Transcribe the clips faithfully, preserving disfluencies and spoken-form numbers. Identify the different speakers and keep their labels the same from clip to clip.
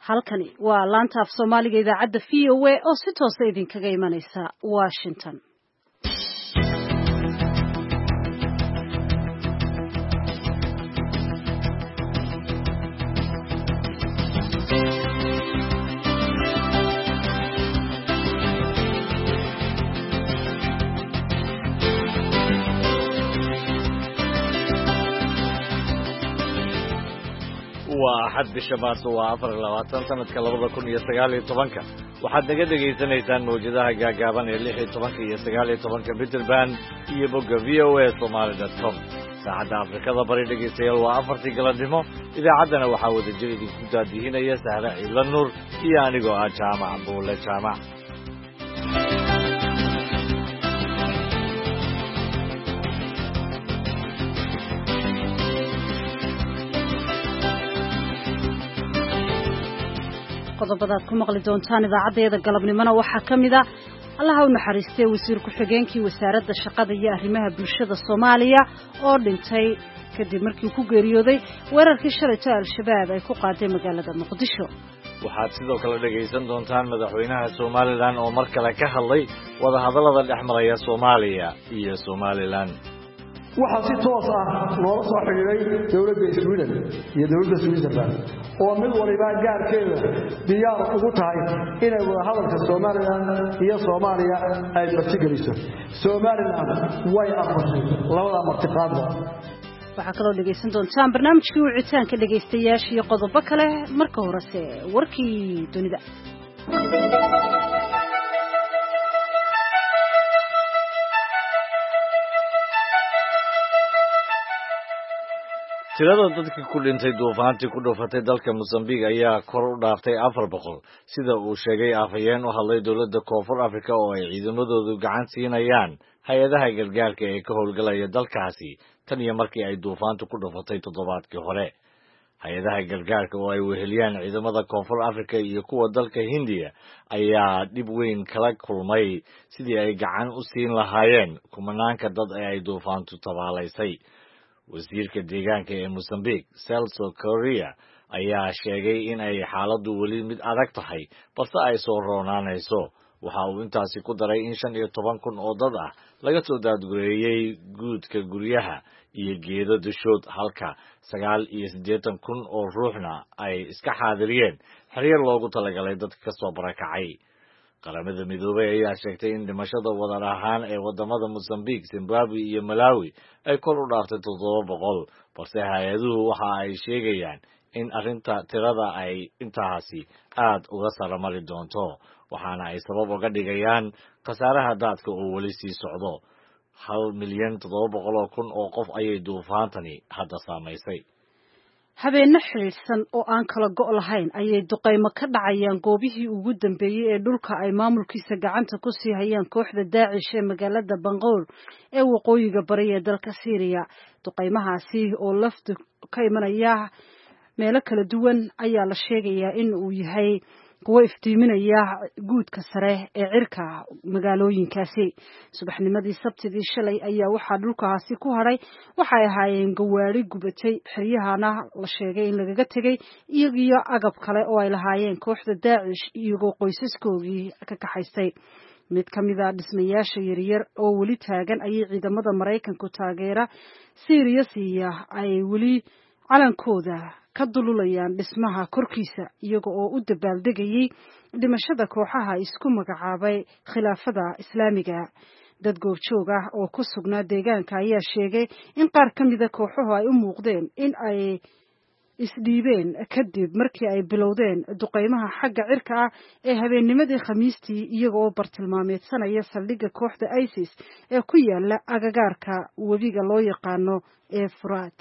Speaker 1: halkani waa laanta af Soomaaliga idaacadda V O A oo si toos ah idinkaga imanaysa Washington.
Speaker 2: وأحد بشباس وأفر لواتن سنة كلابد كون يستقالي طبنك وحد نجد جيسانيتان موجودها جاجابان اللي حي طبنك يستقالي طبنك بيتربان يبقى في او اس ومالي دوت كوم ساعة أفريقيا ضبري دقيسيال وأفر تيقلدمو إذا عدنا وحاول الجريد كنتا ديهنا يسهر إلا النور يعني قوها جامع بولا جامع
Speaker 1: qodobadaad ku maqli doontaan idaacadeeda galabnimona waxaa kamid ah allaha u naxariistay wasiir ku-xigeenkii wasaaradda shaqada iyo arrimaha bulshada Soomaaliya oo dhintay kadib markii uu ku geeriyooday weerarkii shalayta al-shabaab ay ku qaaday magaalada Muqdisho.
Speaker 2: waxaad sidoo kale dhageysan doontaan madaxweynaha Soomaaliland oo mar kale ka hadlay wada hadallada dhexmaraya Soomaaliya iyo Somaliland.
Speaker 3: waxaa si toos ah loola soo xiriiray dawladda Sweden iyo dawladda Switzerland oo mid waliba gaarkeeda diyaar ugu tahay inay wada hadalka Soomaaliland iyo Soomaaliya ay martigeliso. Somaliland way aqoonsatay labada martiqaadba.
Speaker 1: waxaa kaloo dhageysan doontaan barnaamijkii wicitaanka dhageystayaasha iyo qodobo kale marka horese warkii dunida.
Speaker 2: tirada dadka ku dhintay duufaantii ku dhufatay dalka Mozambique ayaa kor u dhaaftay afar boqol sida uu sheegay afhayeen u hadlay dawladda Koonfur Afrika oo ay ciidamadoodu gacan siinayaan hay'adaha gargaarka ee ka howlgalaya dalkaasi tan iyo markii ay duufaantu ku dhufatay toddobaadkii hore. hay'adaha gargaarka oo ay weheliyaan ciidamada Koonfur Afrika iyo kuwa dalka Hindiya ayaa dib weyn kala kulmay sidii ay gacan u siin lahaayeen kumanaanka dad ay duufaantu tabaalaysay. wasiirka deegaanka ee Mozambique Celso Correa ayaa sheegay in ay xaaladdu weli mid adag tahay balse ay soo roonaanayso. waxa uu intaasi ku daray in shan iyo toban kun oo dad ah laga soo daadgureeyay guudka guryaha iyo geedo dushood halka sagaal iyo siddeetan kun oo ruuxna ay iska xaadiriyeen xiriir loogu talagalay dadka ka soo barakacay. qaramada midoobay ayaa sheegtay in dhimashada wadar ahaan ee wadamada Mozambique, Zimbabwe iyo Malawi ay kor u dhaaftay toddoba boqol balse hay-aduhu waxa ay sheegayaan in arrinta tirada ay intaasi aad uga saramari doonto waxaana ay sabab uga dhigayaan khasaaraha daadka oo weli sii socdo. hal milyan toddoba boqol oo kun oo qof ayay duufaantani hadda saamaysay.
Speaker 1: habeenno xiriirsan oo aan kala go' lahayn ayay duqeymo ka dhacayaan goobihii ugu dambeeyay ee dhulka ay maamulkiisa gacanta ku sii hayaan kooxda Daacish ee magaalada Banqour ee waqooyiga bari ee dalka Syria. duqeymahaasi oo laftu ka imanaya meelo kala duwan ayaa la sheegayaa in uu yahay kuwa iftiiminaya guudka sare ee cirka magaalooyinkaasi. subaxnimadii sabtidii shalay ayaa waxaa dhulkaasi ku haray waxay ahaayeen gawaari gubatay xiryahana la sheegay in lagaga tegay iyagiyo agab kale oo ay lahaayeen kooxda Daacish iyagoo qoysaskoogii ka kaxaystay. mid ka mid ah dhismayaasha yaryar oo weli taagan ayay ciidamada Mareykanku taageera Syria siiya ay weli calankooda ka dululayaan dhismaha korkiisa iyaga oo u dabaaldegayay dhimashada kooxaha isku magacaabay khilaafada islaamiga. dad goobjoog ah oo ku sugnaa deegaanka ayaa sheegay in qaar ka mid ah kooxuhu ay u muuqdeen in ay isdhiibeen kadib markii ay bilowdeen duqeymaha xagga cirka ah ee habeennimadii Khamiistii iyaga oo bartilmaameedsanaya saldhigga kooxda ISIS ee ku yaala agagaarka webiga loo yaqaano ee Furaat.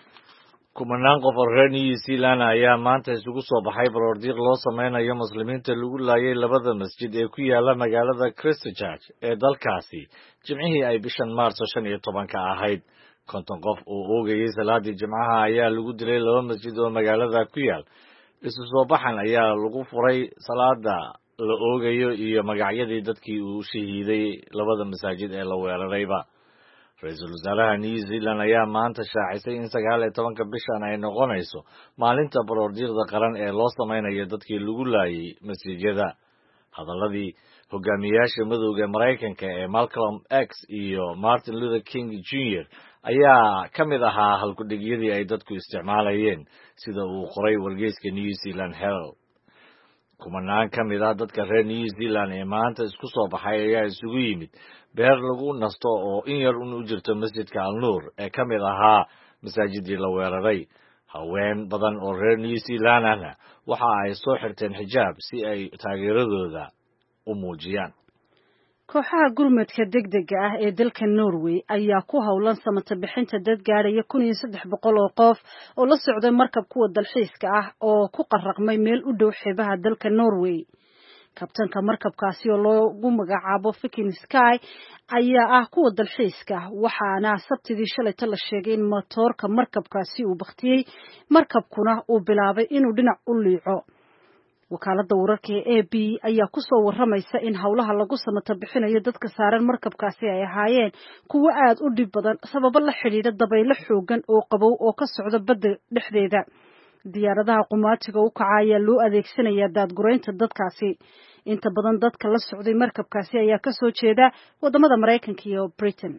Speaker 2: kumanaan qof oo reer New Zealand ayaa maanta isugu soo baxay baroordiiq loo sameynayo muslimiinta lagu laayay labada masjid ee ku yaala magaalada Christchurch ee dalkaasi jimcihii ay bishan Maarso shan iyo toban ka ahayd. konton qof oo oogayay salaadii jimcaha ayaa lagu dilay laba masjid oo magaalada ku yaal. isu soo baxan ayaa lagu furay salaada la oogayo iyo magacyadii dadkii uu shahiiday labada masaajid ee la weerarayba. ra-iisul wasaaraha New Zealand ayaa maanta shaacisay in sagaal iyo tobanka bishan ay noqonayso maalinta baroordiiqda qaran ee loo samaynayo dadkii lagu laayay masjidada. Hadaladii hogaamiyayaasha madowga ee Maraykanka ee Malcolm X iyo Martin Luther King Junior ayaa ka mid ahaa halku-dhigyadii ay dadku isticmaalayeen, sida uu qoray wargeyska New Zealand Herald. Kumanaan ka mid ah dadka reer New Zealand ee maanta isku soo baxay ayaa isugu yimid beer lagu nasto oo in yar un u jirto masjidka Al-Nuur ee ka mid ahaa masaajidii la weeraray. Haween badan oo reer New Zealand ahna waxa ay soo xirteen xijaab si ay taageeradooda u muujiyaan.
Speaker 1: kooxaha gurmadka degdega ah ee dalka Norway ayaa ku howlan samata bixinta dad gaaraya kun iyo saddex boqol oo qof oo la socday markab kuwa dalxiiska ah oo ku qarraqmay meel u dhow xeebaha dalka Norway. kabtanka markabkaasi oo loogu magacaabo Viking Sky ayaa ah kuwa dalxiiska, waxaana sabtidii shalayta la sheegay in matoorka markabkaasi uu baktiyey, markabkuna uu bilaabay inuu dhinac u liico. wakaaladda wararka ee A B ayaa ku soo waramaysa in howlaha lagu samata bixinayo dadka saaran markabkaasi ay ahaayeen kuwo aad u dhib badan sababo la xidhiidha dabaylo xoogan oo qabow oo ka socda badda dhexdeeda. diyaaradaha qumaatiga u kaca ayaa loo adeegsanayaa daadguraynta dadkaasi. inta badan dadka la socday markabkaasi ayaa ka soo jeeda wadamada Maraykanka iyo Britain.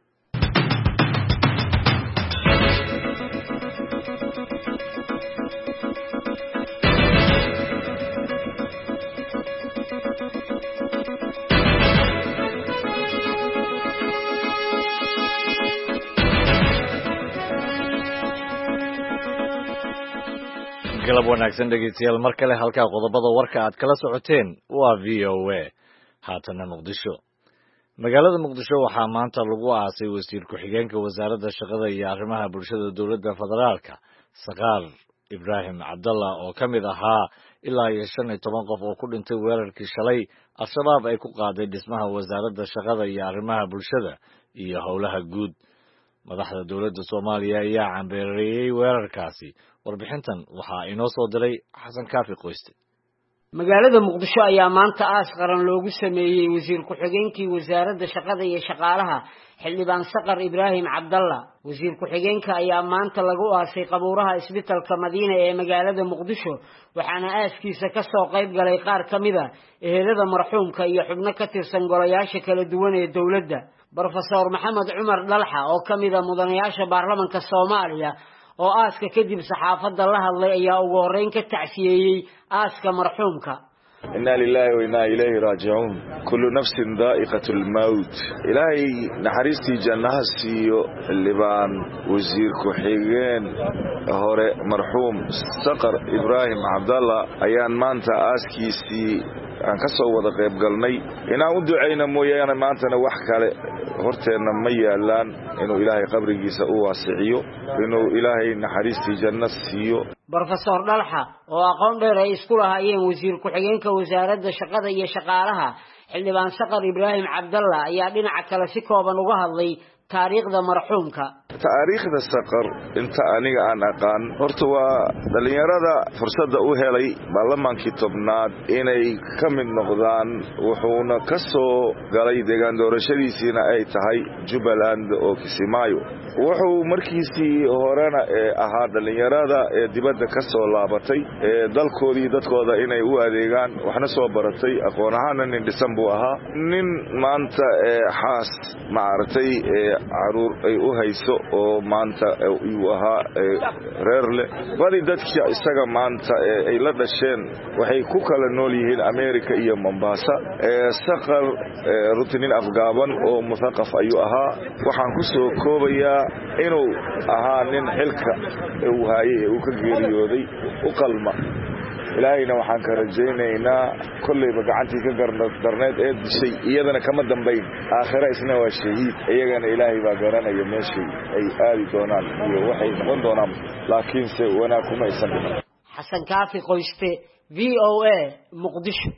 Speaker 2: galab wanaagsan dhegeystayaal, mar kale halka qodobada warka aad kala socoteen waa V O A. haatana Muqdisho. magaalada Muqdisho waxaa maanta lagu aasay wasiir ku-xigeenka wasaaradda shaqada iyo arrimaha bulshada dowladda federaalka Saqar Ibrahim Cabdalla oo ka mid ahaa ilaa iyo shan iyo toban qof oo ku dhintay weerarkii shalay Al-Shabaab ay ku qaaday dhismaha wasaaradda shaqada iyo arrimaha bulshada iyo howlaha guud. madaxda dowladda Soomaaliya ayaa cambeereeyay weerarkaasi. warbixintan waxaa inoo soo diray Xasan Kaafi Qoyste.
Speaker 4: magaalada Muqdisho ayaa maanta aas qaran loogu sameeyay wasiir ku-xigeenkii wasaaradda shaqada iyo shaqaalaha xildhibaan Saqar Ibrahim Cabdalla. wasiir ku-xigeenka ayaa maanta lagu aasay qabuuraha isbitaalka Madiina ee magaalada Muqdisho, waxaana aaskiisa ka soo qayb galay qaar ka mid ah ehelada marxuumka iyo xubno ka tirsan golayaasha kala duwan ee dowladda. Professor Maxamed Cumar Dalxa oo ka mid ah mudanayaasha baarlamaanka Soomaaliya oo aaska kadib saxaafadda la hadlay ayaa ugu horeyn ka tacsiyeeyay aaska marxuumka.
Speaker 5: inna lillahi wa inna ilayhi raaji'uun. kullu nafsin daa'iqatul maut. ilaahay naxariistii jannaha siiyo xildhibaan wasiir ku-xigeen hore marxuum Saqar Ibrahim Cabdalla ayaan maanta aaskiisii aan ka soo wada qayb galnay. inaan u ducayna mooyaane maantana wax kale horteena ma yaalaan. inuu ilaahay qabrigiisa u waasiciyo, inuu ilaahay naxariistii janno siiyo.
Speaker 4: Professor Dalxa oo aqoon dheer ay isku lahaayeen wasiir ku-xigeenka wasaaradda shaqada iyo shaqaalaha xildhibaan Saqar Ibrahim Cabdalla ayaa dhinaca kale si kooban uga hadlay taariikhda marxuumka.
Speaker 5: taariikhda Saqar inta aniga aan aqaan horta waa dhalinyarada fursadda u helay baarlamaankii tobnaad inay ka mid noqdaan, wuxuuna ka soo galay deegaan doorashadiisiina ay tahay Jubbaland oo Kismaayo. wuxuu markiisii horena ahaa dhalinyarada ee dibadda ka soo laabatay ee dalkoodii dadkooda inay u adeegaan, waxna soo baratay, aqoon ahaana nin dhisan buu ahaa. nin maanta xaas maaragtay caruur ay u hayso oo maanta uu ahaa reer leh. badi dadka isaga maanta ay la dhasheen waxay ku kala nool yihiin America iyo Mombasa. Saqar rutinin afgaaban oo muthaqaf ayuu ahaa. waxaan ku soo koobayaa inuu ahaa nin xilka uu hayay uu ka geeriyooday u qalma. ilaahayna waxaan ka rajaynaynaa kollayba gacantii ka darneed ee dishay iyadana kama dambayn. aakhira isna waa shahiid, iyagana ilaahay baa garanaya meeshay ay aadi doonaan iyo waxay noqon doonaan, laakiinse wanaag kuma aysan dhiman.
Speaker 4: Xasan Kaafi Qoyste, V O A, Muqdisho.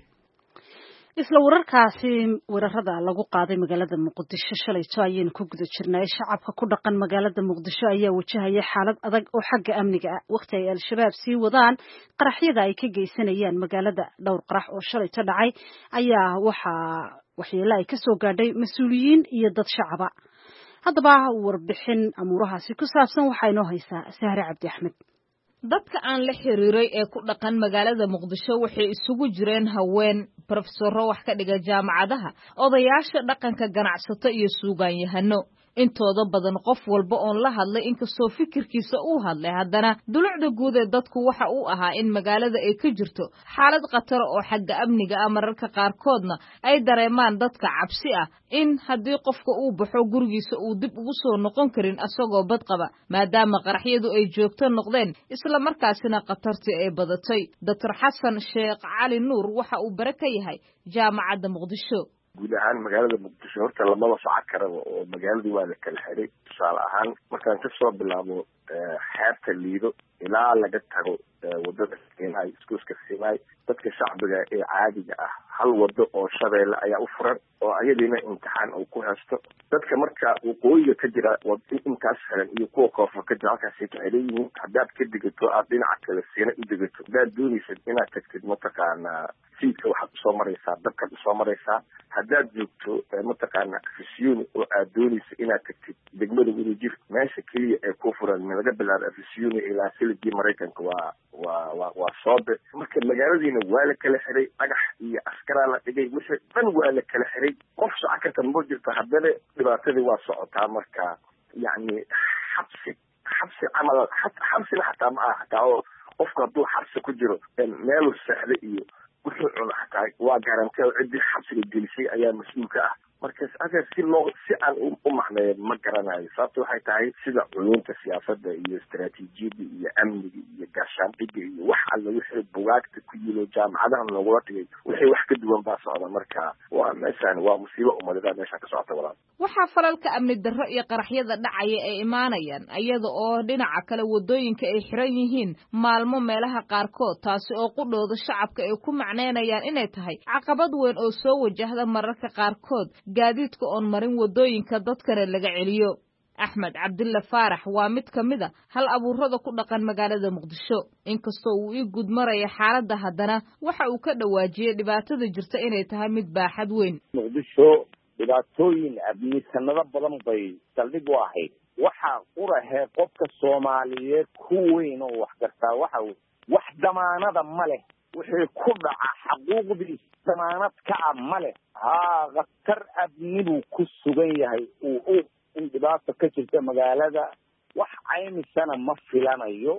Speaker 1: isla wararkaasi weerarada lagu qaaday magaalada Muqdisho shalayto ayaan ku guda jirnay. shacabka ku dhaqan magaalada Muqdisho ayaa wajahaya xaalad adag oo xagga amniga ah waqti ay al-shabaab sii wadaan qaraxyada ay ka geysanayaan magaalada. dhowr qarax oo shalayto dhacay ayaa waxa waxyeello ay ka soo gaadhay mas'uuliyiin iyo dad shacaba. haddaba warbixin amuurahaasi ku saabsan waxaa inoo haysaa Sahre Cabdi Axmed.
Speaker 6: dadka aan la xiriiray ee ku dhaqan magaalada Muqdisho waxay isugu jireen haween, professoro wax ka dhiga jaamacadaha, odayaasha dhaqanka, ganacsato iyo suugaanyahano. intooda badan qof walba oo la hadlay inkastoo fikirkiisa uu hadlay haddana dulucda guud ee dadku waxa uu ahaa in magaalada ay ka jirto xaalad khatar oo xagga amniga ah, mararka qaarkoodna ay dareemaan dadka cabsi ah in haddii qofka uu baxo gurigiisa uu dib ugu soo noqon karin asagoo bad qaba, maadaama qaraxyadu ay joogto noqdeen isla markaasina khatartii ay badatay. Doctor Xasan Sheekh Cali Nuur waxa uu bare ka yahay jaamacadda Muqdisho.
Speaker 7: guud ahaan magaalada Muqdisho horta lamaba socon karaba oo magaaladu waa la kala xiray. tusaale ahaan markaan ka soo bilaabo xeebta Liido ilaa laga tago wadada Keenay iskuuska Simaay, dadka shacbiga ee caadiga ah hal wado oo Shabeelle ayaa u furan oo ayadiina imtixaan uu ku haysto. dadka marka waqooyiga ka jira wadin intaas xiran iyo kuwa koonfur ka jira halkaas ay xiran haddaad ka digato aad dhinaca kale siina u digato haddaad doonaysid inaad tagtid mataqaanaa siidka waxaad usoo maraysaa dabkaad usoo maraysaa. haddaad joogto mataqaanaa afisiyoni oo aad doonaysa inaad tagtid degmada wadajir meesha keliya ee ku furan laga bilaabo afisiyoni ilaa siligii Maraykanka waa waa waa waa soobe. marka magaaladiina waa la kala xiray, dhagax iyo askaraa la dhigay, wixii dhan waa la kala xiray. qof socon karta ma jirto, haddana dhibaatadii waa socotaa. marka yacni xabsi xabsi camal xabsina xataa ma aha xataa oo qofku hadduu xabsi ku jiro meeluu seexda iyo wuxuu cuno xataa waa garanti oo ciddii xabsiga gelisay ayaa mas-uulka ah. markaas adeer si loo si aan u macneeyo ma garanayo. sababta waxay tahay sida culuumta siyaasadda iyo istaraatiijiyadda iyo amniga iyo gaashaandhigga iyo wax alla wixii bugaagta ku yilo jaamacadaha lagula dhigay wixii wax ka duwan baa socda. marka waa meeshaan waa musiibo umadeed meeshaan ka socota walaal.
Speaker 6: waxaa falalka amni darro iyo qaraxyada dhacaya ay imaanayaan iyada oo dhinaca kale wadooyinka ay xiran yihiin maalmo meelaha qaarkood, taasi oo qudhooda shacabka ay ku macneynayaan inay tahay caqabad weyn oo soo wajahda mararka qaarkood gaadiidka oon marin wadooyinka dadkana laga celiyo. Axmed Cabdilla Faarax waa mid ka mid ah hal abuurada ku dhaqan magaalada Muqdisho. inkastoo uu ii gud maraya xaaladda haddana waxa uu ka dhawaajiyay dhibaatada jirta inay tahay mid baaxad weyn.
Speaker 8: Muqdisho dhibaatooyin amni sanado badan bay saldhig u ahayd. waxa qurahe qofka Soomaaliyeed ku weyn oo wax gartaa waxa wax damaanada ma leh, wixii ku dhaca xuquuqdiisa damaanad ka ah ma leh. haa khatar amni buu ku sugan yahay uu in dhibaato ka jirta magaalada wax caymisana ma filanayo.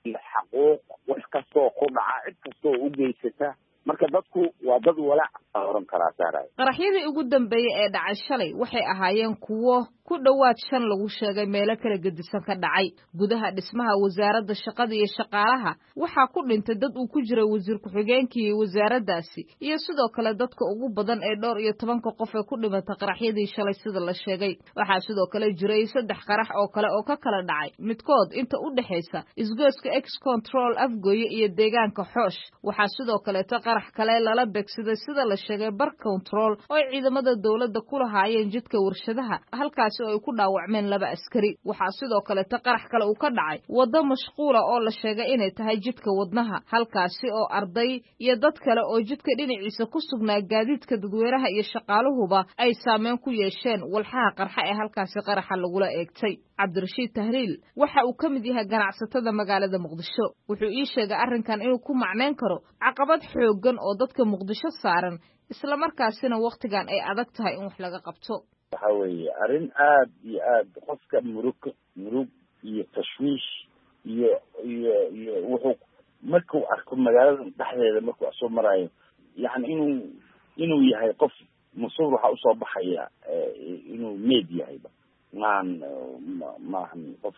Speaker 8: xaquuq wax kastoo ku dhaca cid kastoo u geysata marka dadku waa dad walaac oran karaa saaray.
Speaker 6: qaraxyadii ugu dambeeyay ee dhacay shalay waxay ahaayeen kuwo ku dhawaad shan lagu sheegay meelo kala gedisan ka dhacay gudaha dhismaha wasaaradda shaqada iyo shaqaalaha. waxaa ku dhintay dad uu ku jira wasiir ku-xigeenkii wasaaraddaasi iyo sidoo kale dadka ugu badan ee dhowr iyo tobanka qof ee ku dhimatay qaraxyadii shalay sida la sheegay. waxaa sidoo kale jiray saddex qarax oo kale oo ka kala dhacay midkood inta u dhaxaysa isgoyska ex control afgooye iyo deegaanka xoosh. waxaa sidoo kale qarax kale lala beegsaday sida la sheegay bar control oo ciidamada dawladda ku lahaayeen jidka warshadaha, halkaas oo ay ku dhaawacmeen laba askari. waxaa sidoo kale qarax kale uu ka dhacay wado mashquula oo la sheegay inay tahay jidka wadnaha, halkaasi oo arday iyo dad kale oo jidka dhinaciisa ku sugnaa gaadiidka dadweynaha iyo shaqaaluhuba ay saameyn ku yeesheen walxaha qarxa ee halkaasi qaraxa lagula eegtay. Cabdirashiid Tahriil waxa uu ka mid yahay ganacsatada magaalada Muqdisho. wuxuu ii sheegay arrinkan inuu ku macneyn karo caqabad xooggan oo dadka Muqdisho saaran isla markaasina waqtigan ay adag tahay in wax laga qabto.
Speaker 8: waxa weeye arrin aad iyo aad qofka murug murug iyo tashwiish iyo iyo iyo wuxuu markuu arko magaalada dhexdeeda markuu soo marayo yani inuu inuu yahay qof musuur waxa usoo baxaya inuu meed yahay maan maahan qof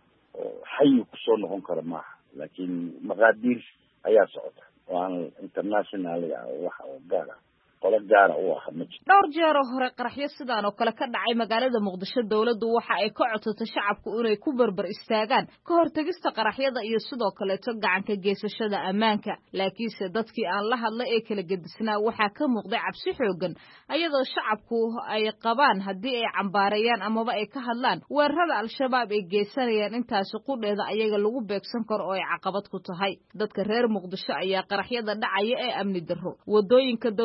Speaker 8: oo xayi kusoo noqon kara maaha, laakiin maqaadiir ayaa socota waan international wax gaar ah qola gaara u ah ma jiro.
Speaker 6: dhowr jeer oo hore qaraxyo sidaan oo kale ka dhacay magaalada Muqdisho dawladdu waxa ay ka codsatay shacabku inay ku barbar istaagaan ka hortagista qaraxyada iyo sidoo kale gacanka geysashada ammaanka. laakiinse dadkii aan la hadlay ee kala gedisnaa waxaa ka muuqday cabsi xoogan ayadoo shacabku ay qabaan haddii ay cambaarayaan amaba ay ka hadlaan weerarada al-shabaab ay geysanayaan intaasi qudheeda ayaga lagu beegsan karo oo ay caqabad ku tahay. dadka reer Muqdisho ayaa qaraxyada dhacaya ee amni darro wadooyinka dawladda ee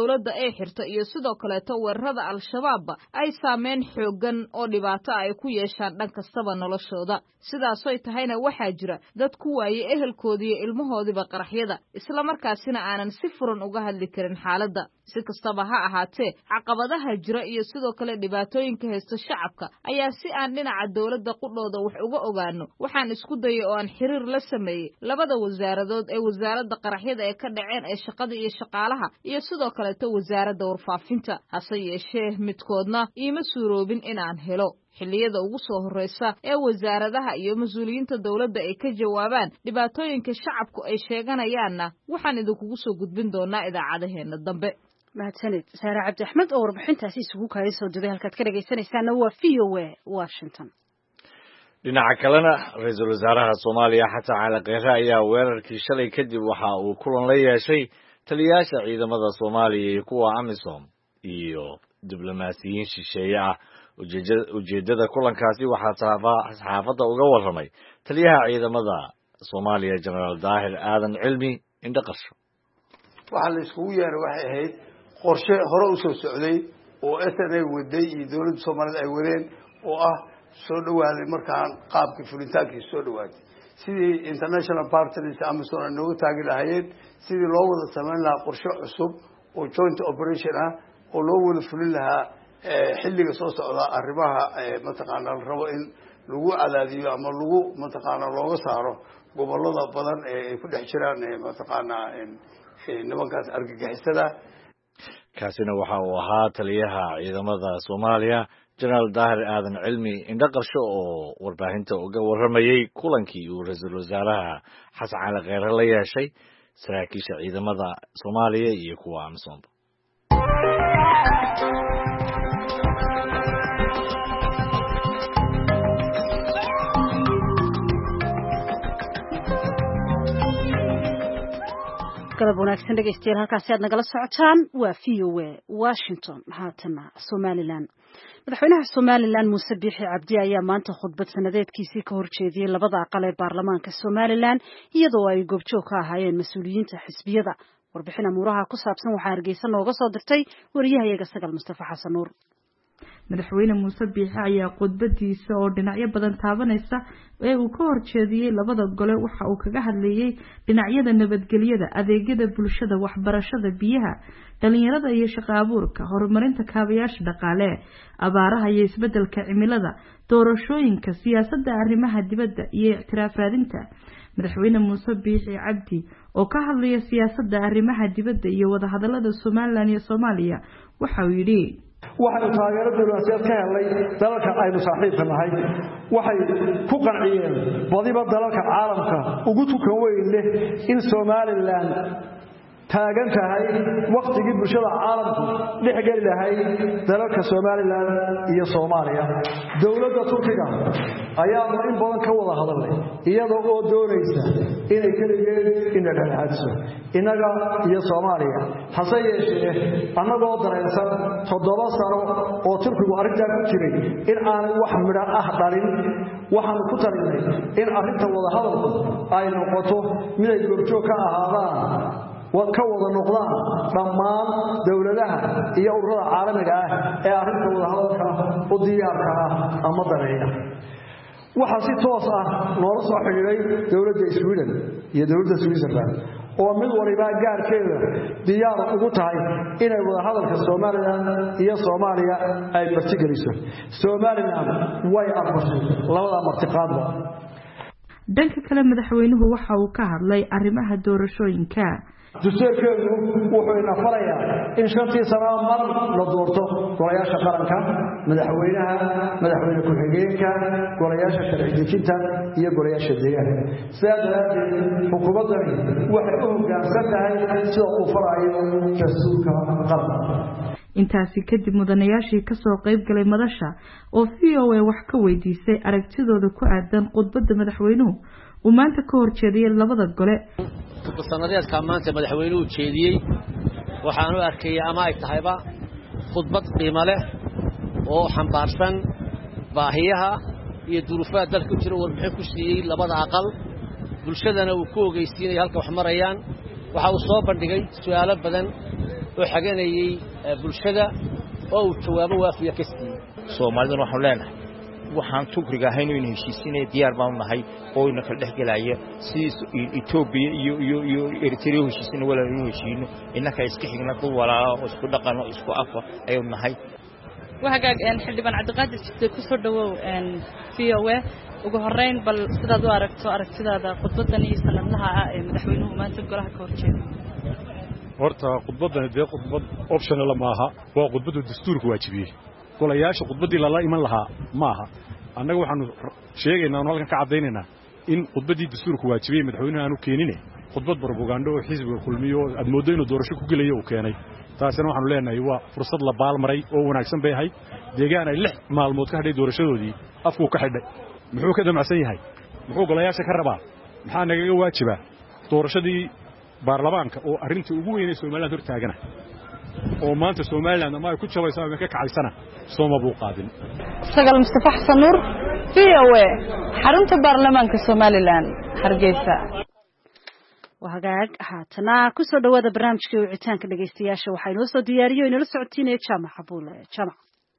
Speaker 6: ay xirto iyo sidoo kaleeto weerarada al-shabaabba ay saameyn xooggan oo dhibaato ay ku yeeshaan dhan kastaba noloshooda sidaasoy tahayna waxaa jira dad ku waayey ehelkoodiiyo ilmahoodiiba qaraxyada islamarkaasina aanan si furan uga hadli karin xaaladda si kastaba ha ahaatee caqabadaha jira iyo sidoo kale dhibaatooyinka haysta shacabka ayaa si aan dhinaca dowladda qudhooda wax uga ogaano waxaan isku dayay oo aan xiriir la sameeyey labada wasaaradood ee wasaaradda qaraxyada ee ka dhaceen ee shaqada iyo shaqaalaha iyo sidoo kaleeto wasaaradda warfaafinta hase yeeshee midkoodna iima suuroobin inaan helo xilliyada ugu soo horreysa ee wasaaradaha iyo mas-uuliyiinta dowladda ay ka jawaabaan dhibaatooyinka shacabku ay sheeganayaanna waxaan idinkugu soo gudbin doonaa idaacadaheenna dambe
Speaker 1: mahadsanid saare cabdi axmed oo warbixintaasi isugu kaaya soo dubay halkaad ka dhegaysanaysaana waa v o a washington
Speaker 2: dhinaca kalena ra-iisul wasaaraha soomaaliya xasan cali kheyre ayaa weerarkii shalay kadib waxa uu kulan la yeeshay taliyayaasha ciidamada soomaaliya iyo kuwa amisom iyo diblomaasiyiin shisheeye ah ujeedada kulankaasi waxaa saxaafadda uga warramay taliyaha ciidamada soomaaliya jenaraal daahir aadan cilmi indhaqarsho
Speaker 9: waxaa la iskugu yeeray waxay ahayd qorshe hore u soo socday oo s n a waday iyo dowladda soomaaliyed ay wadeen oo ah soo dhawaaday markaan qaabkii fulitaankiisa soo dhawaatay sidii international partners amison ay nooga taagi lahaayeen sidii loo wada samayn lahaa qorshe cusub oo joint operation ah oo loo wada fulin lahaa xilliga soo socda arrimaha mataqaana la rabo in lagu cadaadiyo ama lagu mataqaana looga saaro gobolada badan ee ay ku dhex jiraan mataqaana nimankaas argagixisada
Speaker 2: kaasina waxa uu ahaa taliyaha ciidamada soomaaliya jenaraal daahir aadan cilmi indhaqarsho oo warbaahinta uga warramayey kulankii uu ra-iisul wasaaraha xasan cali kheyre la yeeshay saraakiisha ciidamada soomaaliya iyo kuwa amisom
Speaker 1: galab wanaagsan dhegaystayaal halkaasi aad nagala socotaan waa v o a washington haatana somalilan madaxweynaha somalilan muuse biixi cabdi ayaa maanta khudbad sanadeedkiisii ka horjeediyey labada aqal ee baarlamaanka somalilan iyadoo ay goobjoog ka ahaayeen mas-uuliyiinta xisbiyada warbixin amuuraha ku saabsan waxaa hargeysa nooga soo dirtay wariyahayaga sagal mustafa xasan nuur
Speaker 10: madaxweyne muuse biixi ayaa khudbadiisa oo dhinacyo badan taabanaysa ee uu ka horjeediyey labada gole waxa uu kaga hadlayey dhinacyada nabadgelyada adeegyada bulshada waxbarashada biyaha dhalinyarada iyo shaqo abuurka horumarinta kaabayaasha dhaqaale abaaraha iyo isbedelka cimilada doorashooyinka siyaasadda arrimaha dibadda iyo ictiraaf raadinta madaxweyne muuse biixi cabdi oo ka hadlaya siyaasadda arrimaha dibadda iyo wadahadalada somalilan iyo soomaaliya waxa uu yidhi
Speaker 3: waxaynu taageero diblomaasiyaed ka helnay dalalka aynu saaxiibka nahay waxay ku qanciyeen badiba dalalka caalamka ugu tukan weyn leh in somalilan taagan tahay waktigii bulshada caalamku dhex geli lahay dalalka somalilan iyo soomaaliya dowladda turkiga ayaanu in badan ka wada hadalnay iyadoo oo doonaysa inay keligeed ina dhexdhexaadiso innaga iyo soomaaliya hase yeeshee annagoo dareensan toddoba sano oo turkigu arrintaa ku jiray in aanay wax midho ah dhalin waxaanu ku talinay in arrinta wadahadalku ay noqoto miday goobjoog ka ahaadaan ka wada noqdaan dhammaan dowladaha iyo ururada caalamiga ah ee arrinta wadahadalka u diyaarka ah ama daneeya waxaa si toos ah noola soo xidhiidhay dowladda sweden iyo dowladda switzerland oo mid waliba gaarkeeda diyaar ugu tahay inay wadahadalka somalilan iyo soomaaliya ay martigeliso somalilan way aqbashay labada martiqaadba
Speaker 10: dhanka kale madaxweynuhu waxa uu ka hadlay arrimaha doorashooyinka
Speaker 3: dastuurkeedu wuxuu ina farayaa in shantii sano mar la doorto golayaasha qaranka madaxweynaha madaxweyne ku-xigeenka golayaasha sharci dejinta iyo golayaasha deegaanka sidaa daraaddeed xukuumaddani waxay u hoggaansan tahay sida uu farayo dastuurka qaranka
Speaker 10: intaasi kadib mudanayaashii kasoo qayb galay madasha oo v o a wax ka weydiisay aragtidooda ku aadan khudbadda madaxweynuhu uu maanta ka horjeediyey labada gole
Speaker 11: sanadeedka maanta madaxweynuhu jeediyey waxaan u arkayay ama ay tahayba khudbad qiimo leh oo xambaarsan baahiyaha iyo duruufaha dalka ku jira warbixin ku siiyey labada aqal bulshadana uu ku ogeysiinaya halka wax marayaan waxa uu soo bandhigay su'aalo badan oo xaganayay bulshada oo uu jawaabo waafiya ka siiyey
Speaker 12: Soomaaliduna waxaan leenahay waxaan tukriga ahayn inuu heshiisinay diyaar baan nahay oo ina kala dhaxgalaya si Ethiopia iyo iyo iyo Eritrea heshiisina wala inuu heshiino inaka iska xigna dad walaalo oo isku dhaqan oo isku afo ayuu nahay
Speaker 13: waxaag aan xildhibaan Cabdiqaadir Jidde ku soo dhawow aan V O A ugu horeyn bal sidaad u aragto aragtidaada khudbadan iyo sanadlaha ah ee madaxweynuhu maanta golaha ka horjeeday
Speaker 14: horta khudbadan dee khudbad optional ma aha waa khudbadu dastuurku waajibiyay golayaasha khudbadii la iman lahaa ma aha annaga waxaanu sheegaynaa oo halkan ka cadeynayna in khudbadii dastuurku waajibiyay madaxweynuhu aanu keenin khudbad propaganda oo xisbiga kulmiyo aad moodo inuu doorasho ku gelayo uu keenay taasina waxaanu leenahay waa fursad la baalmaray oo wanaagsan bay ahay deegaan ay lix maalmood ka hadhay doorashadoodii afku ka xidhay muxuu ka damacsan yahay muxuu golayaasha ka rabaa maxaa nagaga waajiba doorashadii baarlamaanka oo arinta ugu weyn ee Soomaaliland hor taagana oo maanta Soomaaliland ama ay ku jabaysaa ama ka kacaysana sooma buu qaadin
Speaker 13: Sagal Mustafa Xasan Nuur V O A xarunta baarlamaanka Soomaaliland Hargeysa
Speaker 1: وهاجاج هاتنا كسر دوّد برنامج كي وعتان كده جستياش وحين وصل دياريو إنه لسه عتيني جامع حبوله جامع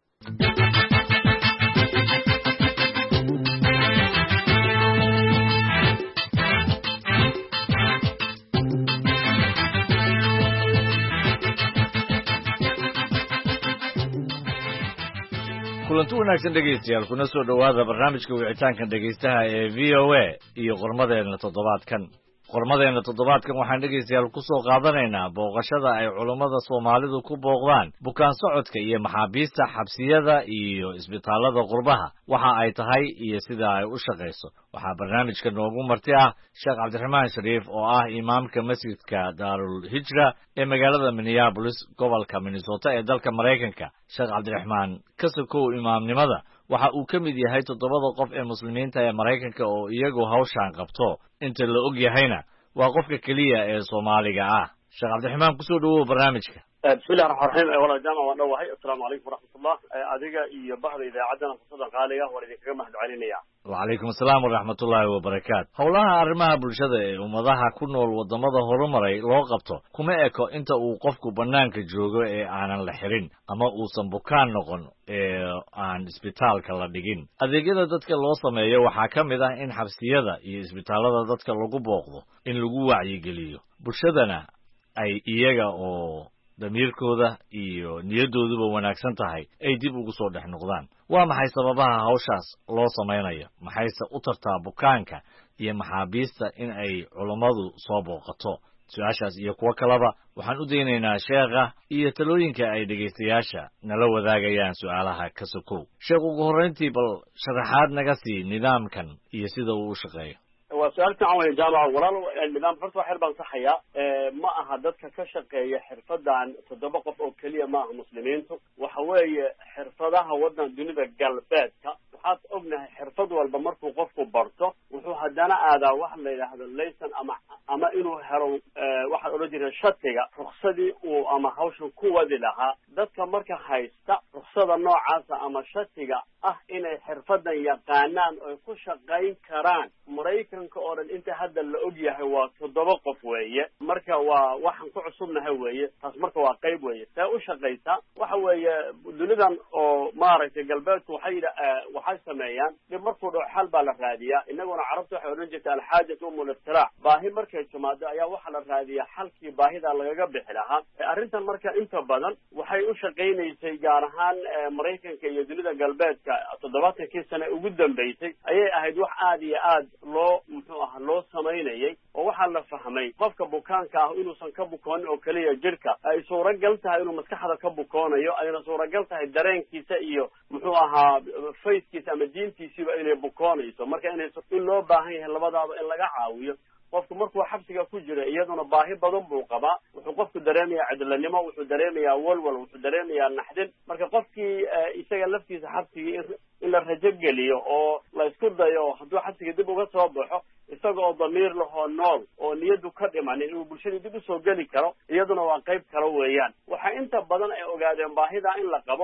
Speaker 2: kulanti wanaagsan dhegeystayaal kuna soo dhawaada barnaamijka wicitaanka dhegeystaha ee V O A iyo qormadeena toddobaadkan qormadeena toddobaadkan waxaan dhegeystayaal ku soo qaadanaynaa booqashada ay culummada Soomaalidu ku booqdaan bukaan socodka iyo maxaabiista xabsiyada iyo isbitaalada qurbaha waxa ay tahay iyo sida ay u shaqeyso waxa barnaamijka noogu marti ah Sheekh Cabdiraxmaan Shariif oo ah imaamka masjidka Daarul Hijra ee magaalada Minneapolis gobolka Minnesota ee dalka Mareykanka Sheekh Cabdiraxmaan ka sokow imaamnimada waxa uu ka mid yahay toddobada qof ee muslimiinta ee Mareykanka oo iyagu hawshan qabto inta la og yahayna waa qofka kaliya ee Soomaaliga ah Sheekh Cabdiraxmaan ku soo dhawow barnaamijka
Speaker 15: bismillaahir rahmaanir rahiim wala jaamac waan dhawahay assalaamu alaykum waraxmatullah adiga iyo bahda idaacadana fursada qaaliga war idinkaga mahadcelinaya
Speaker 2: وعليكم السلام ورحمة الله وبركاته howlaha arrimaha bulshada ee ummadaha ku nool wadamada horumaray loo qabto kuma eko inta uu qofku banaanka joogo ee aanan la xirin ama uusan bukaan noqon ee aan isbitaalka la dhigin adeegyada dadka loo sameeyo waxa ka mid ah in xabsiyada iyo isbitaalada dadka lagu booqdo in lagu wacyi geliyo bulshadana ay iyaga oo damiirkooda iyo niyadooduba wanaagsan tahay ay dib ugu soo dhex noqdaan waa maxay sababaha hawshaas loo samaynayo maxayse u tartaa bukaanka iyo maxaabiista in ay culummadu soo booqato su-aashaas iyo kuwo kaleba waxaan u daynaynaa sheekha iyo talooyinka ay dhegaystayaasha nala wadaagayaan su-aalaha ka sokow sheekh ugu horreyntii bal sharaxaad naga sii nidaamkan iyo sida uu u shaqeeyo
Speaker 15: waa su'aal fiican weeye jaamaca walaal nidaam horta xir baan saxaya ma aha dadka ka shaqeeya xirfadan toddoba qof oo kaliya ma aha muslimiintu waxa weeye xirfadaha wadan dunida galbeedka waxaad ognahay xirfad walba markuu qofku barto wuxuu haddana aadaa wax la yidhaahdo laysan ama ama inuu helo waxaad odhan jireen shatiga ruksadii uu ama hawshan ku wadi lahaa dadka marka haysta ruksada noocaasa ama shatiga ah inay xirfadan yaqaanaan oy ku shaqayn karaan maraykanka oo dhan inta hadda la og yahay waa toddoba qof weeye marka waa waxaan ku cusubnahay weeye taas marka waa qayb weeye see u shaqaysaa waxa weeye dunidan oo maaragtay galbeedku waxay waxay sameeyaan dib markuu dhaco xal baa la raadiyaa inaguna carabta waxay odhan jirta alxaajatu umul iftiraac baahi markay timaado ayaa waxaa la raadiyaa xalkii baahida lagaga bixi lahaa arrintan marka inta badan waxay u shaqaynaysay gaar ahaan maraykanka iyo dunida galbeedka toddobaatankii sane ugu dambeysay ayay ahayd wax aad iyo aad loo muxuu ah loo samaynayay oo waxaa la fahmay qofka bukaanka ah inuusan ka bukoonin oo keliya jirka ay suuragal tahay inuu maskaxda ka bukoonayo ayna suuragal tahay dareenkiisa iyo muxuu ahaa faydkiisa ama diintiisiiba inay bukoonayso marka inay in loo baahan yahay labadaaba in laga caawiyo qofku markuu xabsiga ku jiro iyaduna baahi badan buu qabaa wuxuu qofku dareemayaa cidlanimo wuxuu dareemayaa walwal wuxuu dareemayaa naxdin marka qofkii isaga laftiisa xabsigii in la rajo geliyo oo la isku dayo hadduu xabsiga dib uga soo baxo isaga oo damiir lahoo nool oo niyadu ka dhimanin inuu bulshadii dib usoo geli karo iyaduna waa qayb kale weeyaan waxa inta badan ay ogaadeen baahida in la qabo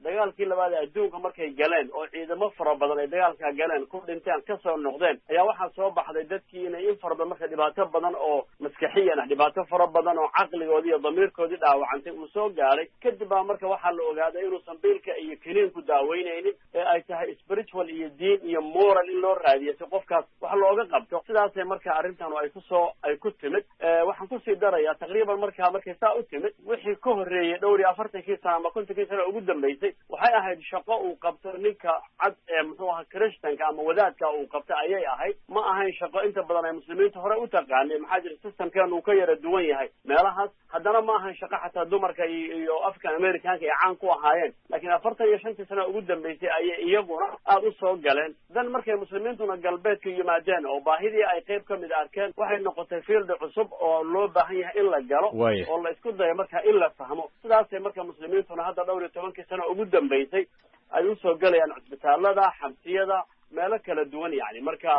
Speaker 15: dagaalkii labaad ee adduunka markay galeen oo ciidamo fara badan ay dagaalkaa galeen ku dhinteen kasoo noqdeen ayaa waxaa soo baxday dadkii inay in fara badan marka dhibaato badan oo maskaxiyan ah dhibaato fara badan oo caqligoodii iyo damiirkoodii dhaawacantay uu soo gaadhay kadib baa marka waxaa la ogaaday inuusan biilka iyo kiniinku daaweynaynin ee ay tahay spiritual iyo diin iyo moral in loo raadiyo si qofkaas wax looga qabto sidaasay marka arrintan ay kusoo ay ku timid waxaan kusii darayaa taqriiban markaa markay saa u timid wixii ka horreeyey dhowr iyo afartankii sana ama kontonkii sana ugu dambeysay waxay ahayd shaqo uu qabto ninka cad ee muxuu ahaa christanka ama wadaadka uu qabto ayay ahayd ma ahayn shaqo inta badan ay muslimiinta hore u taqaanay maxaa jira systemkan uu ka yara duwan yahay meelahaas haddana ma ahayn shaqo xataa dumarka iyo african americanka ay caan ku ahaayeen laakiin afartan iyo shantii sana ugu dambeysay ayay iyaguna aada u soo galeen dan markay muslimiintuna galbeedka yimaadeen oo baahidii ay qayb ka mid arkeen waxay noqotay field cusub oo loo baahan yahay in la galo oo la isku dayo marka in la fahmo sidaasay marka muslimiintuna hadda dhowr iyo tobankii sano ugu dambeysay ay usoo galayaan cusbitaalada xabsiyada meelo kala duwan yani marka